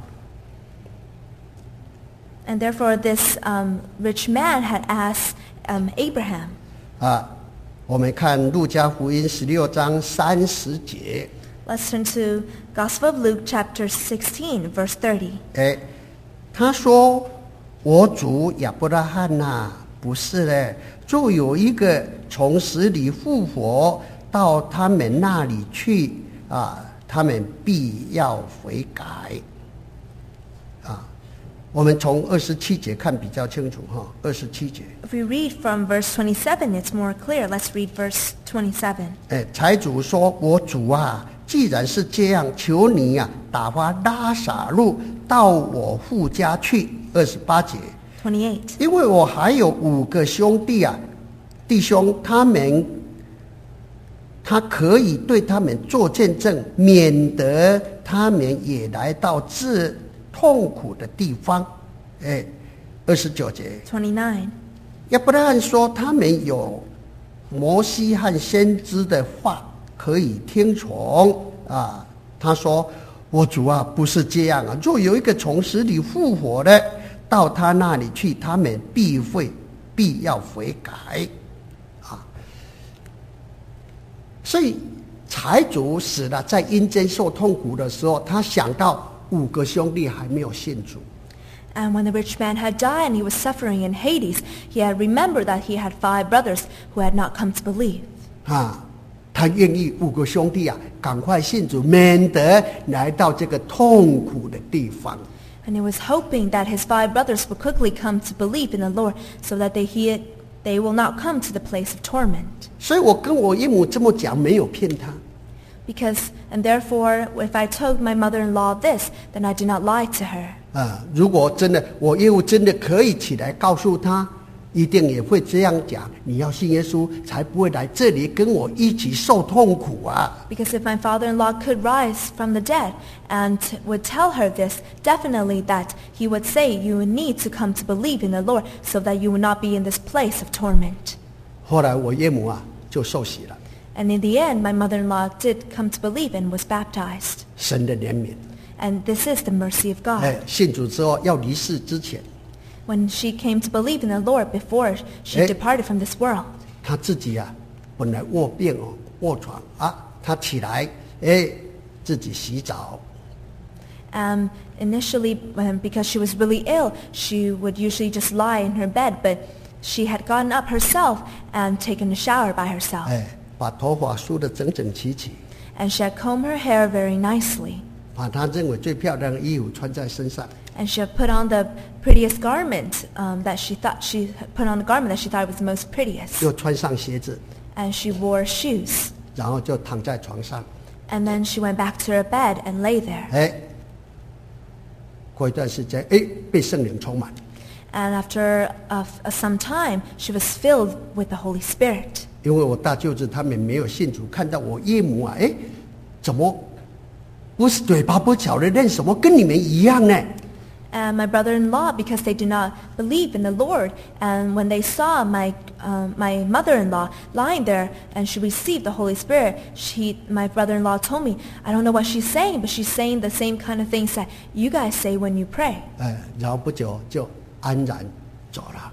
And therefore this um, rich man had asked um, Abraham. 啊，我们看路加福音十六章三十节， Let's turn to Gospel of Luke chapter sixteen, verse thirty. 哎，他说：“我主亚伯拉罕呐、不是嘞，就有一个从死里复活到他们那里去啊，他们必要悔改。”啊，我们从二十七节看比较清楚哈，二十七节。 If we read from verse twenty-seven, it's more clear. Let's read verse twenty-seven. 哎，财主说：“我主啊，既然是这样，求你啊，打发拉撒路到我父家去。”二十八节。 twenty-eight. 因为我还有五个兄弟啊，弟兄，他们他可以对他们做见证，免得他们也来到这痛苦的地方。哎，二十九节， twenty-nine. 亚伯拉罕说，他们有摩西和先知的话可以听从啊。他说：“我主啊，不是这样啊，若有一个从死里复活的。”到他那里去，他们必会必要悔改，啊！所以财主死了，在阴间受痛苦的时候，他想到五个兄弟还没有信主。 And when the rich man had died and he was suffering in Hades, he had remembered that he had five brothers who had not come to believe. 啊，他愿意五个兄弟啊，赶快信主，免得来到这个痛苦的地方。 And he was hoping that his five brothers would quickly come to believe in the Lord so that they, he, they will not come to the place of torment. 所以我跟我岳母这么讲，没有骗他。 Because, and therefore, if I told my mother-in-law this, then I did not lie to her. 啊，如果真的我岳母真的可以起来告诉他，一定也会这样讲：你要信耶稣，才不会来这里跟我一起受痛苦啊！ Because if my father-in-law could rise from the dead and would tell her this, definitely that he would say you would need to come to believe in the Lord so that you would not be in this place of torment. 后来我岳母啊就受洗了， And in the end, my mother-in-law did come to believe and was baptized. 神的怜悯。 And this is the mercy of God. 哎，信主之后要离世之前， When she came to believe in the Lord before she Eh. departed from this world, 她自己啊本来卧病哦，卧床啊，她起来哎自己洗澡， um, initially, um, because she was really ill, she would usually just lie in her bed, but she had gotten up herself and taken a shower by herself. 哎，把头发梳得整整齐齐， And she had combed her hair very nicely. 把她认为最漂亮的衣服穿在身上， And she had put on the prettiest garment um, that she thought she had put on the garment that she thought was the most prettiest. 又穿上鞋子， And she wore shoes. 然后就躺在床上。 And then she went back to her bed and lay there. 哎，过一段时间，哎，被圣灵充满， And after uh, uh, some time, she was filled with the Holy Spirit. 因为我大舅子他们没有信主，看到我岳母啊，哎，怎么不是嘴巴不巧的认什么，跟你们一样呢？ And my brother-in-law, because they did not believe in the Lord, and when they saw my um, my mother-in-law lying there and she received the Holy Spirit, she, my brother-in-law told me, I don't know what she's saying, but she's saying the same kind of things that you guys say when you pray. 哎，然后不久就安然走了。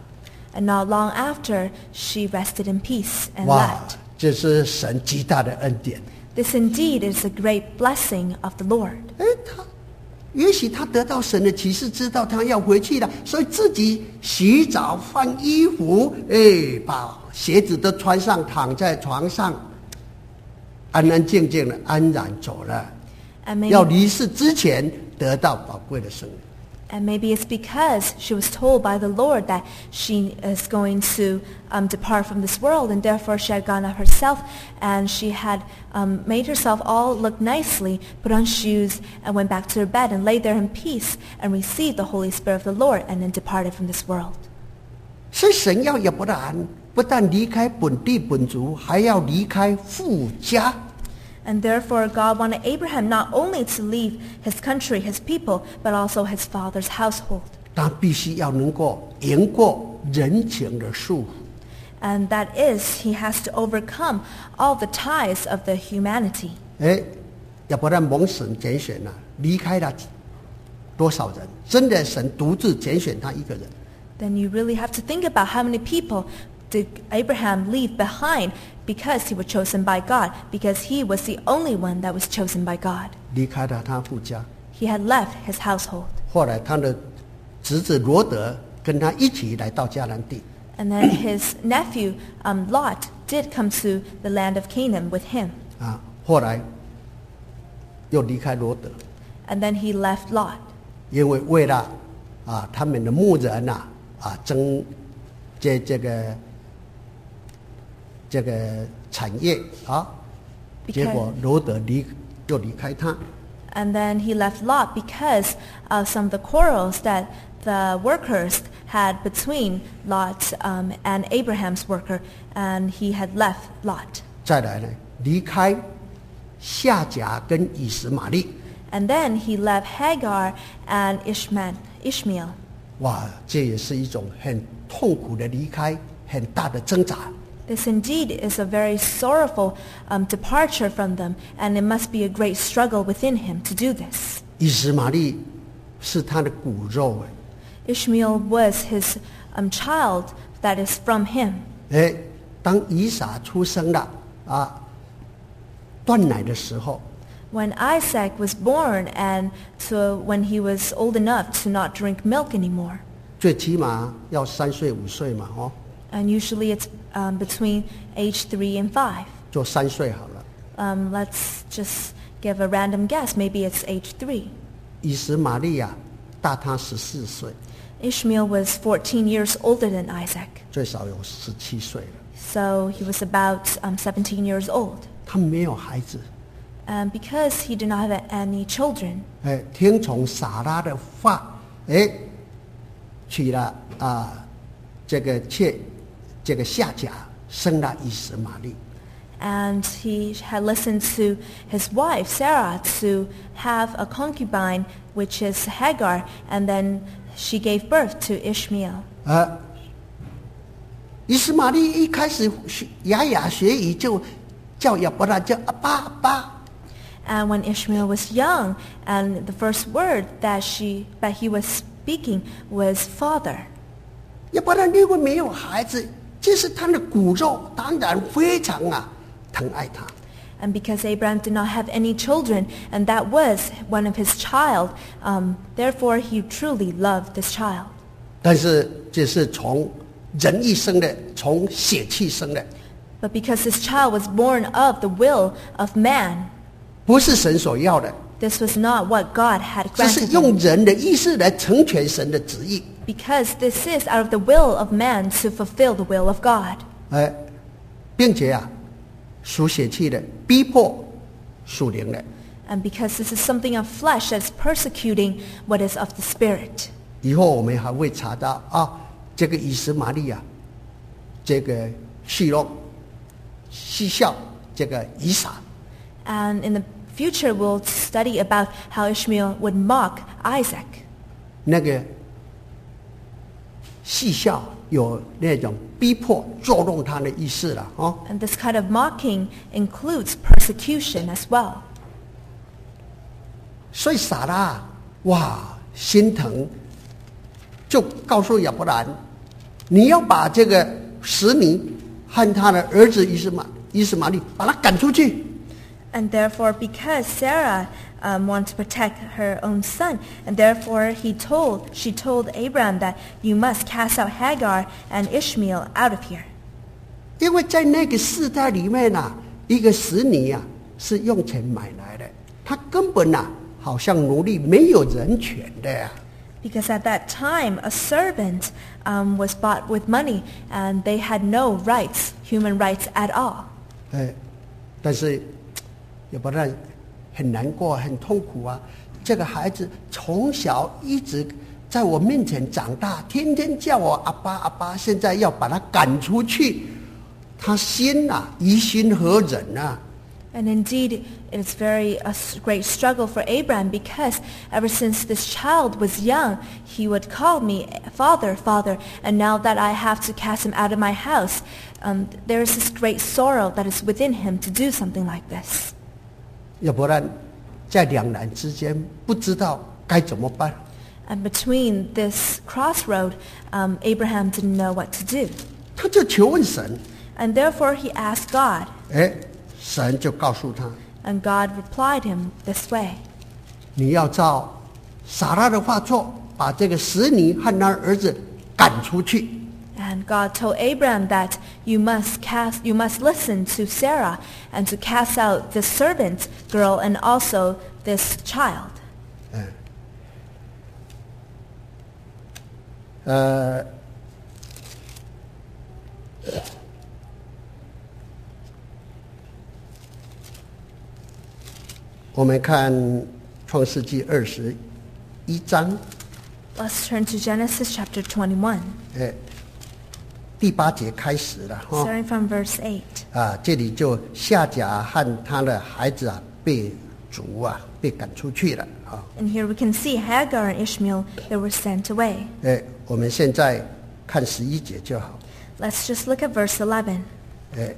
And not long after, she rested in peace and 哇 left.， 这是神极大的恩典。 This indeed is a great blessing of the Lord. 哎，他也许他得到神的启示，知道他要回去了，所以自己洗澡、换衣服，哎，把鞋子都穿上，躺在床上，安安静静的安然走了。 And 要 maybe, 离世之前得到宝贵的生命。 and maybe it's because she was told by the Lord that she is going to um, depart from this world, and therefore she had gone up herself, and she had um, made herself all look nicely, put on shoes, and went back to her bed and lay there in peace, and received the Holy Spirit of the Lord, and then departed from this world. 所以神要亚伯兰不但离开本地本族，还要离开父家。 And therefore God wanted Abraham not only to leave his country, his people, but also his father's household. 他必须要能够赢过人情的束缚。 And that is, he has to overcome all the ties of the humanity. 哎，亚伯兰蒙神拣选了，离开了多少人？真的，神独自拣选他一个人。 Then you really have to think about how many people did Abraham leave behind because he was chosen by God, because he was the only one that was chosen by God. 离开了他父家， He had left his household. 后来他的侄子罗德跟他一起来到迦南地。 And then his nephew, um, Lot, did come to the land of Canaan with him. 啊，后来又离开罗德， And then he left Lot. 因为为了啊他们的牧人呐啊争这这个这个产业啊， Because- 结果罗德离又离开他。 And then he left Lot because of some of the quarrels that the workers had between Lot um, and Abraham's worker, and he had left Lot. 再来呢，离开夏甲跟以实玛利。 And then he left Hagar and Ishmael. Ishmael. 哇，这也是一种很痛苦的离开，很大的挣扎。 This indeed is a very sorrowful um, departure from them, and it must be a great struggle within him to do this. 以实玛利是他的骨肉哎， Ishmael was his um, child that is from him. 哎，当以撒出生了啊，断奶的时候， When Isaac was born and to when he was old enough to not drink milk anymore. 最起码要三岁五岁嘛，哦， And usually it's um, between age three and five. 就三岁好了。 Um, let's just give a random guess. Maybe it's age three. 以实玛利亚大他十四岁， Ishmael was fourteen years older than Isaac. 最少有十七岁了。 So he was about um, seventeen years old. 他没有孩子， And because he did not have any children, 哎，听从撒拉的话，哎，娶了啊这个妾，这个夏甲生了以实玛利。 and he had listened to his wife Sarah to have a concubine, which is Hagar, and then she gave birth to Ishmael. 啊，以实玛利一开始学牙牙学语，就叫亚伯拉叫阿爸阿爸。 And when Ishmael was young, and the first word that she that he was speaking was father. 亚伯拉因为没有孩子，这是他的骨肉，当然非常啊疼爱他。 And because Abraham did not have any children, and that was one of his child, um, therefore he truly loved this child. 但是这是从人一生的，从血气生的， But because this child was born of the will of man, 不是神所要的， this was not what God had 只是 granted 用 him. 人的意识来成全神的旨意。 Because this is out of the will of man to fulfill the will of God. 哎，并且啊，属血气的逼迫属灵的。 And because this is something of flesh that's persecuting what is of the spirit. 以后我们还会查到啊，这个以实玛利亚，这个戏弄、戏笑这个以撒。 And in the future we'll study about how Ishmael would mock Isaac. 那个戏笑有那种逼迫、捉弄他的意思了哦。 And this kind of mocking includes persecution as well. 所以撒拉哇心疼，就告诉亚伯兰， 你要把这个使女和他的儿子以斯玛以斯玛利把他赶出去。 And therefore, because Sarah um, wanted to protect her own son, and therefore he told, she told Abraham that you must cast out Hagar and Ishmael out of here. 因为在那个世代里面啊，一个使女啊是用钱买来的，她根本啊好像奴隶，没有人权的呀、啊。 Because at that time, a servant um, was bought with money, and they had no rights, human rights at all. 哎，但是也不然很难过，很痛苦啊。这个孩子从小一直在我面前长大，天天叫我阿爸阿爸，现在要把他赶出去，他心啊于心何忍啊！ And indeed, it's very a great struggle for Abraham, because ever since this child was young, he would call me Father, Father, and now that I have to cast him out of my house, um, there is this great sorrow that is within him to do something like this. 要不然，在两难之间不知道该怎么办。 And between this crossroad, um, Abraham didn't know what to do. 他就求问神， And therefore he asked God, 哎，神就告诉他， and God replied him this way. 你要照撒拉的话做，把这个使女和他儿子赶出去。 And God told Abraham that you must cast, you must listen to Sarah and to cast out the servant girl and also this child. 呃，我们看创世纪二十一章， Let's turn to Genesis chapter twenty-one, 呃，第八节开始了哈。 starting from verse eight. 啊，这里就夏甲和他的孩子啊被逐啊被赶出去了啊。 And here we can see Hagar and Ishmael, they were sent away. 哎，我们现在看十一节就好。 Let's just look at verse eleven. 哎，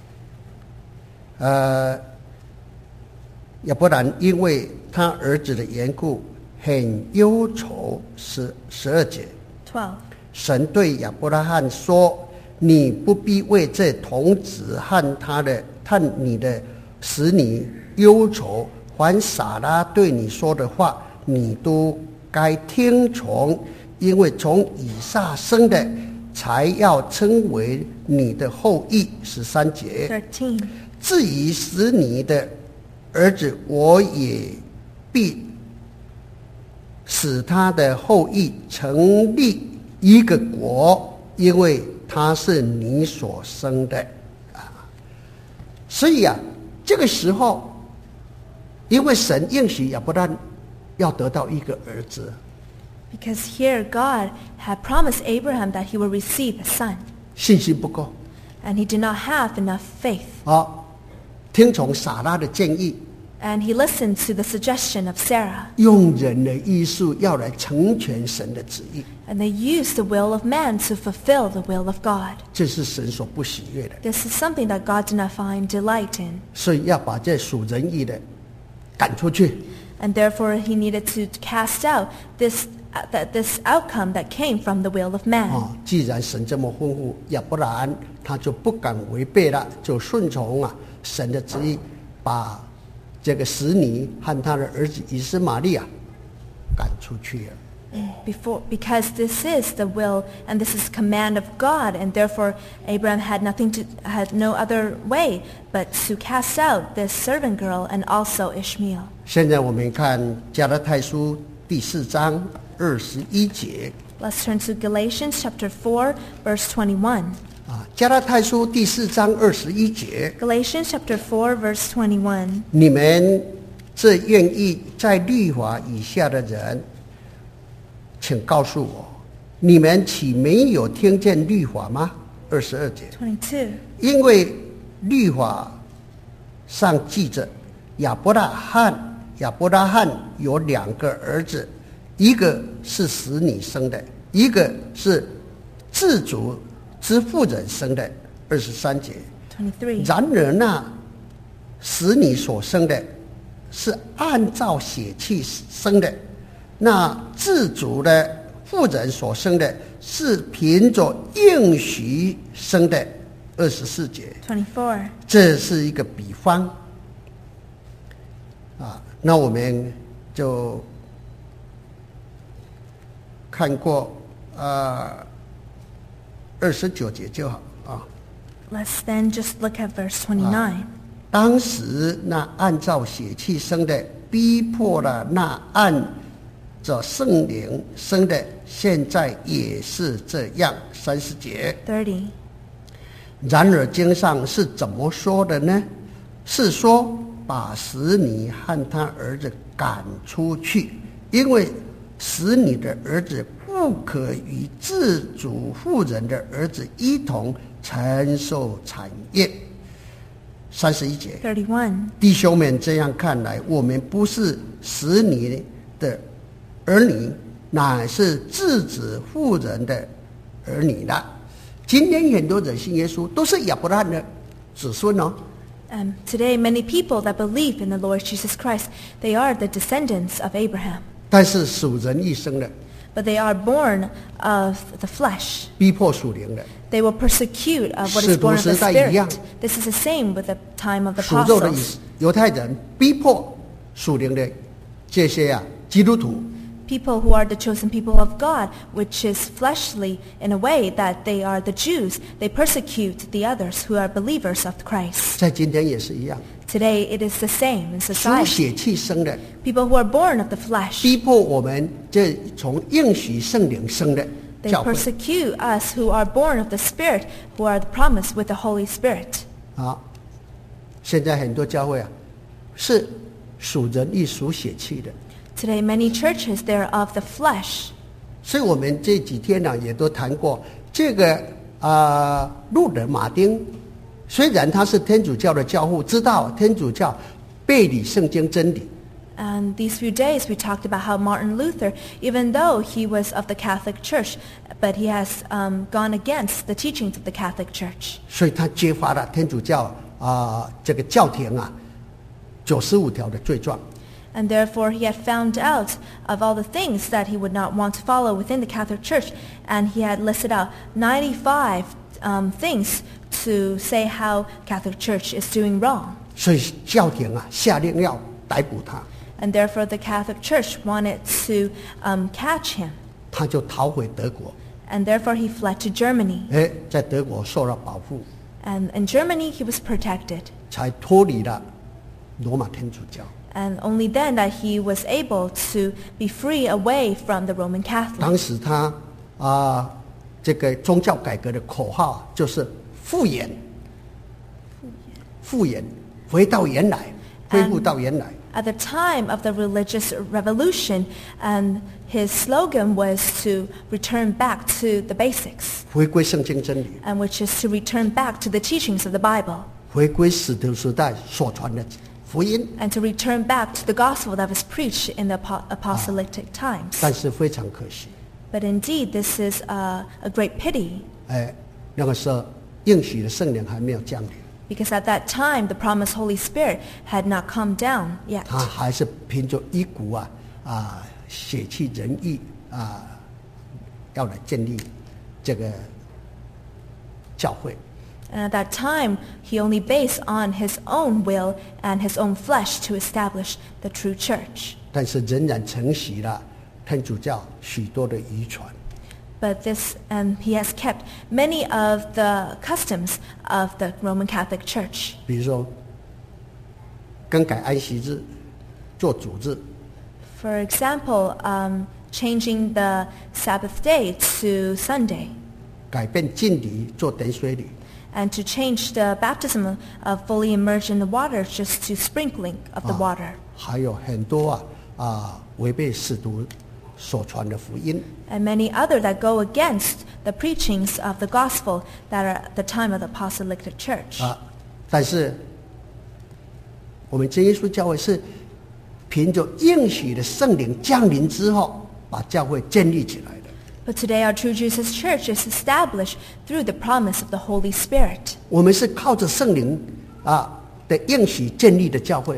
呃，亚伯兰因为他儿子的缘故很忧愁。十十二节， twelve. 神对亚伯拉罕说：“你不必为这童子和他的和你的使你忧愁，凡撒拉对你说的话，你都该听从，因为从以撒生的，才要称为你的后裔。”十三节。 thirteen. 至于使你的儿子，我也必使他的后裔成立一个国，因为他是你所生的啊。所以啊，这个时候，因为神应许亚伯兰要得到一个儿子， Because here God had promised Abraham that he would receive a son, 信心不够 and he did not have enough faith. 啊，听从撒拉的建议， And he listened to the suggestion of Sarah, 用人的艺术要来成全神的旨意， and they used the will of man to fulfill the will of God. 这是神所不喜悦的。 This is something that God did not find delight in, 所以要把这属人意的赶出去。 and therefore he needed to cast out this uh, that this outcome that came from the will of man. 啊，既然神这么吩咐，亚伯兰他就不敢违背了，就顺从啊神的旨意，把这个使女和他的儿子以斯玛利啊赶出去了。 Before, because this is the will and this is command of God, and therefore Abraham had nothing to had no other way but to cast out this servant girl and also Ishmael. 现在我们看加拉太书第四章二十一节 Let's turn to Galatians chapter four, verse twenty-one. 啊，加拉太书第四章二十一节， Galatians chapter four, verse twenty-one. 你们这愿意在律法以下的人，请告诉我，你们岂没有听见律法吗？二十二节， twenty-two. 因为律法上记着亚伯拉罕，亚伯拉罕有两个儿子，一个是使女生的，一个是自主之妇人生的。二十三节， twenty-three. 然而那使你所生的，是按照血气生的；那自主的妇人所生的，是凭着应许生的。二十四节， twenty-four. 这是一个比方啊。那我们就看过呃二十九节就好啊。 Let's then just look at verse twenty-nine. 当时那按照血气生的，逼迫了那按着圣灵生的，现在也是这样。三十节。 thirty. 然而经上是怎么说的呢？是说把使女和他儿子赶出去，因为使女的儿子不可与自主妇人的儿子一同承受产业。三十一节。 thirty-one. 弟兄们，这样看来，我们不是使女的儿女，乃是自主妇人的儿女了。今天很多人信耶稣都是亚伯拉罕的子孙哦。 Um, today, many people that believe in the Lord Jesus Christ, they are the descendants of Abraham. 但是属人一生的， But they are born of the flesh. 逼迫属灵的， They will persecute of what 使 is 徒 born of the 时代一样。 Spirit. This is the same with the time of the 属肉的 apostles. 犹太人逼迫属灵的这些啊基督徒。 People who are the chosen people of God, which is fleshly in a way that they are the Jews. They persecute the others who are believers of Christ. 在今天也是一样， Today, it is the same in 属 society. 血气生的， People who are born of the flesh, 逼迫我们这从应许圣灵生的 they 教会 persecute us who are born of the Spirit, who are the promise with the Holy Spirit. 啊。现在很多教会啊，是属人亦属血气的。 Today, many churches, they're of the flesh. 所以我们这几天呢、啊，也都谈过这个啊、呃，路德马丁，虽然他是天主教的教父，知道天主教背离圣经真理， And these few days we talked about how Martin Luther, even though he was of the Catholic Church, but he has um, gone against the teachings of the Catholic Church. 所以他揭发了天主教啊、呃、这个教廷啊九十五条的罪状。 And therefore he had found out of all the things that he would not want to follow within the Catholic Church. And he had listed out ninety-five um, things to say how Catholic Church is doing wrong. 所以教廷啊下令要逮捕他， And therefore the Catholic Church wanted to um, catch him. 他就逃回德国， And therefore he fled to Germany. 哎，在德国受到保护， And in Germany he was protected. 才脱离了罗马天主教。 And only then that he was able to be free away from the Roman 当 Catholic. 时他啊、这个宗教改革的口号就是复原，复原，回到原来，恢复到原来。 At the time of the religious revolution, and his slogan was to return back to the basics, 回归圣经真理， and which is to return back to the teachings of the Bible, 回归使徒时代所传的福音。 and to return back to the gospel that was preached in the apo- apostolic times. 但是非常可惜， But indeed, this is a, a great pity, 哎，那个时候应许的圣灵还没有降临， because at that time the promised Holy Spirit had not come down yet. 他还是凭着一股啊啊血气仁义啊，要来建立这个教会。 And at that time, he only based on his own will and his own flesh to establish the true church. 但是仍然承袭了天主教许多的遗传。 But this, and he has kept many of the customs of the Roman Catholic Church. 比如说，更改安息日做主日， For example, um, changing the Sabbath day to Sunday, 改变浸礼做点水礼， and to change the baptism of fully immersed in the water just to sprinkling of the water. 还有很多啊啊违背使徒所传的福音。 And many other that go against the preachings of the gospel that are at the time of the apostolic church. 啊，但是我们真耶稣教会是凭着应许的圣灵降临之后，把教会建立起来的。 But today our true Jesus Church is established through the promise of the Holy Spirit. 我们是靠着圣灵啊的应许建立的教会啊。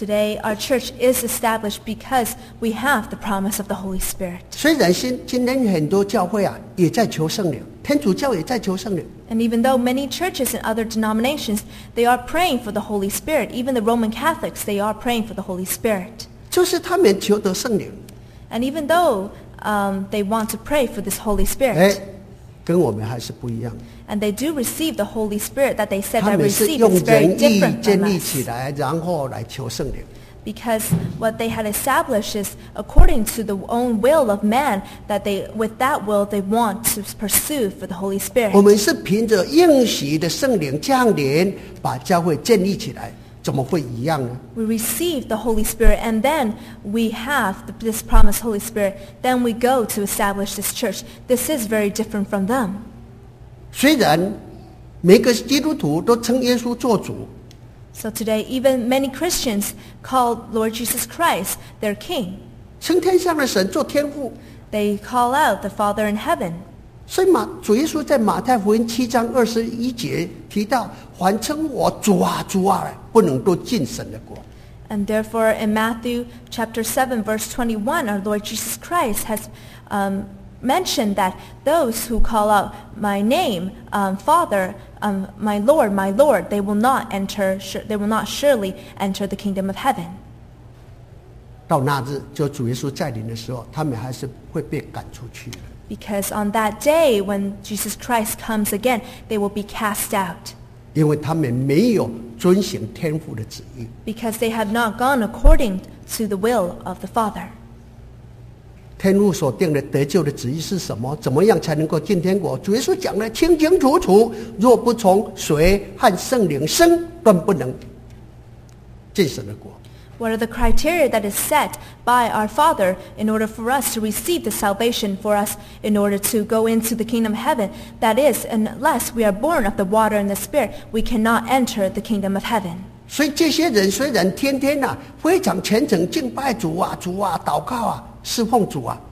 Today, our church is established because we have the promise of the Holy Spirit. 虽然今今天很多教会啊也在求圣灵，天主教也在求圣灵。 And even though many churches and other denominations, they are praying for the Holy Spirit. Even the Roman Catholics, they are praying for the Holy Spirit. 就是他们求得圣灵， And even though um, they want to pray for this Holy 哎 Spirit, ， 跟我们还是不一样。 and they do receive the Holy Spirit that they said 他 they 们是 receive 用 is very 仁义 different 建 from 立 us. 起来，然后来求圣灵。 Because what they had established is according to the own will of man, that they, with that will, they want to pursue for the Holy 我 Spirit. 们是凭着应许的圣灵降临，把教会建立起来，怎么会一样呢？ We receive the Holy Spirit, and then we have the, this promised Holy Spirit. Then we go to establish this church. This is very different from them. 虽然每个基督徒都称耶稣做主， So today, even many Christians call Lord Jesus Christ their King. 称天上的神做天父， They call out the Father in heaven. 所以马主耶稣在马太福音七章二十一节提到：“凡称我主啊主啊，不能都进神的国。” And therefore, in Matthew chapter seven, verse twenty-one, our Lord Jesus Christ has um, mentioned that those who call out my name, um, Father, um, my Lord, my Lord, they will not enter. They will not surely enter the kingdom of heaven. 到那日，就主耶稣再临的时候，他们还是会被赶出去的。 Because on that day, when Jesus Christ comes again, they will be cast out. 因为他们没有遵行天父的旨意。 Because they have not gone according to the will of the Father. 天父所定的得救的旨意是什么？怎么样才能够进天国？主耶稣讲得清清楚楚：若不从水和圣灵生，断不能进神的国。 What are the criteria that is set by our Father in order for us to receive the salvation for us in order to go into the kingdom of heaven? That is, unless we are born of the water and the Spirit, we cannot enter the kingdom of heaven. 所以这些人虽然天天啊非常虔诚敬拜主啊主啊祷告啊侍奉主啊，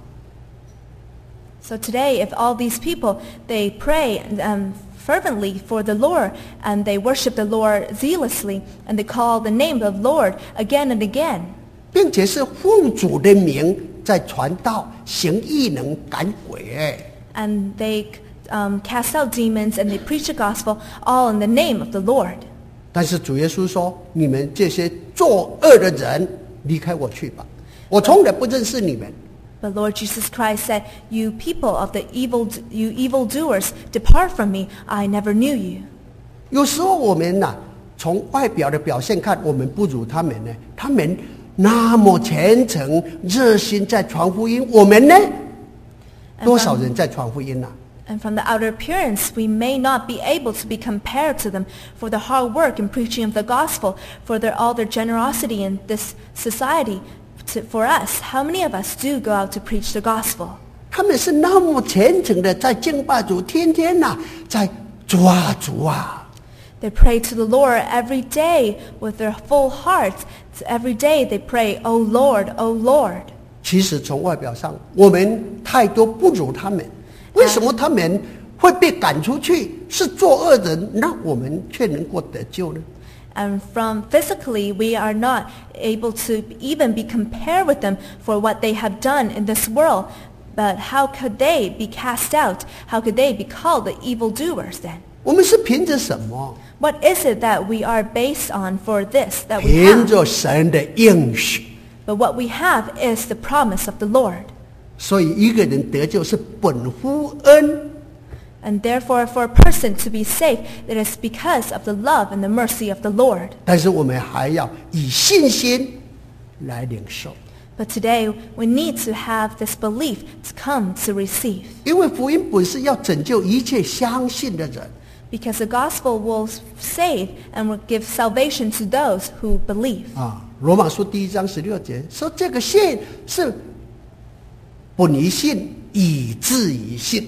So today, if all these people, they pray um, fervently for the Lord, and they worship the Lord zealously, and they call the name of the Lord again and again, 并且是奉主的名在传道、行异能、赶鬼。哎， and they um, cast out demons, and they preach the gospel, all in the name of the Lord. 但是主耶稣说：“你们这些作恶的人，离开我去吧！我从来不认识你们。” But Lord Jesus Christ said, "You people of the evil, you evildoers, depart from me. I never knew you." 有时候我们呐、啊，从外表的表现看，我们不如他们呢。他们那么虔诚、热心在传福音，我们呢，多少人在传福音呐、啊？ And from the outer appearance, we may not be able to be compared to them for their hard work in preaching of the gospel, for their, all their generosity in this society. To, for us, how many of us do go out to preach the gospel? 他们是那么虔诚的在敬拜主，天天呐、啊、在主啊主啊。 They pray to the Lord every day with their full hearts. Every day they pray, "O Lord, O Lord." 其实从外表上，我们太多不如他们。为什么他们会被赶出去？是作恶人，那我们却能够得救呢？ And from physically, we are not able to even be compared with them for what they have done in this world. But how could they be cast out? How could they be called the evildoers then? 我们是凭着什么？ What is it that we are based on for this that we 凭 have? 着神的应许。 But what we have is the promise of the Lord. 所以一个人得救是本乎恩。 And therefore, for a person to be saved, it is because of the love and the mercy of the Lord. 但是我们还要以信心来领受， But today, we need to have this belief to come to receive. 因为福音本是要拯救一切相信的人。 Because the gospel will save and will give salvation to those who believe. 啊，罗马书第一章十六节说，这个信是本于信，以至于信。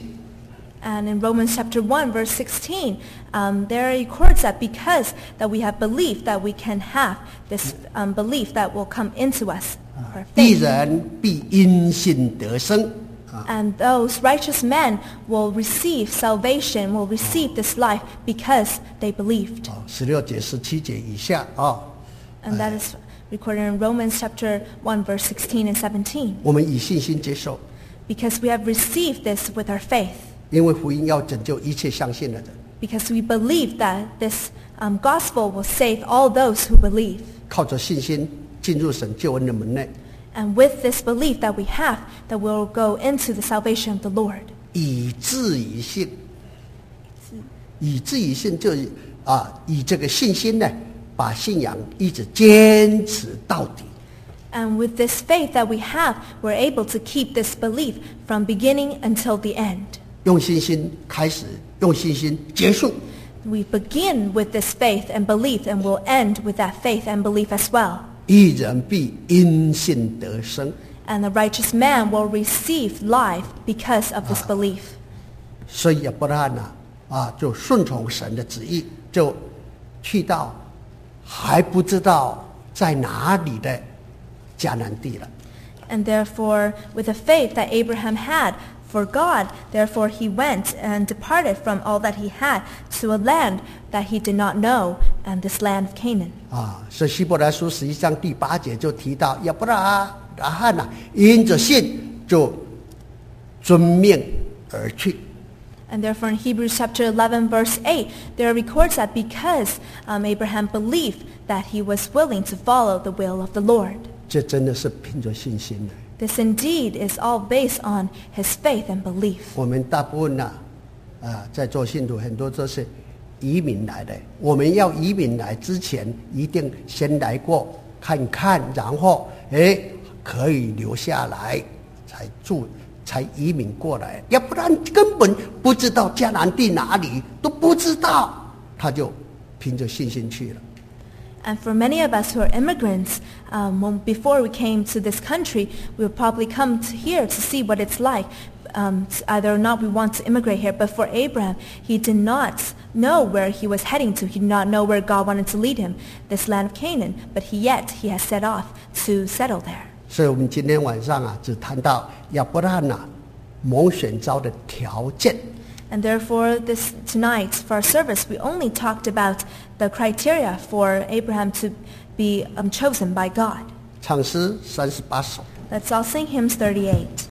And in Romans chapter one, verse sixteen, um, there it records that because that we have belief, that we can have this um, belief that will come into us. Our 义 faith. 人必因信得生。 And those righteous men will receive salvation, will receive this life because they believed. 啊，十六节、十七节以下啊， And that is recorded in Romans chapter one, verse sixteen and seventeen. 我们以信心接受， Because we have received this with our faith. 因为福音要拯救一切相信的人。 Because we believe that this um, gospel will save all those who believe. 靠着信心进入神救恩的门内， And with this belief that we have, that we'll go into the salvation of the Lord. 以至于信，以至于信就是啊，以这个信心呢，把信仰一直坚持到底。 And with this faith that we have, we're able to keep this belief from beginning until the end. 用信心开始，用信心结束。 We begin with this faith and belief, and we'll end with that faith and belief as well. 义人必因信得生。 And the righteous man will receive life because of this belief. 所以亚伯拉罕呢，啊，就顺从神的旨意，就去到还不知道在哪里的迦南地了。 And therefore, with the faith that Abraham had for God, therefore he went and departed from all that he had to a land that he did not know, and this land of Canaan. 啊，所以希伯来书十一章第八节就提到亚伯拉罕呐、啊，因着信就遵命而去。 And therefore in Hebrews chapter eleven verse eight, there records that because um, Abraham believed that he was willing to follow the will of the Lord. 这真的是凭着信心的。 This indeed is all based on his faith and belief. 我们大部分呢、啊，啊，在做信徒很多都是移民来的。我们要移民来之前，一定先来过看看，然后哎可以留下来才住，才移民过来。要不然根本不知道迦南地哪里都不知道，他就凭着信心去了。 And for many of us who are immigrants, um, when, before we came to this country, we would probably come to here to see what it's like. Um, either or not we want to immigrate here. But for Abraham, he did not know where he was heading to. He did not know where God wanted to lead him, this land of Canaan. But he, yet he has set off to settle there. 所以我们今天晚上啊，只谈到亚伯拉罕呐蒙选召的条件。 And therefore, this tonight for our service, we only talked about the criteria for Abraham to be um, chosen by God. 唱诗三十八首。 Let's all sing hymns thirty-eight.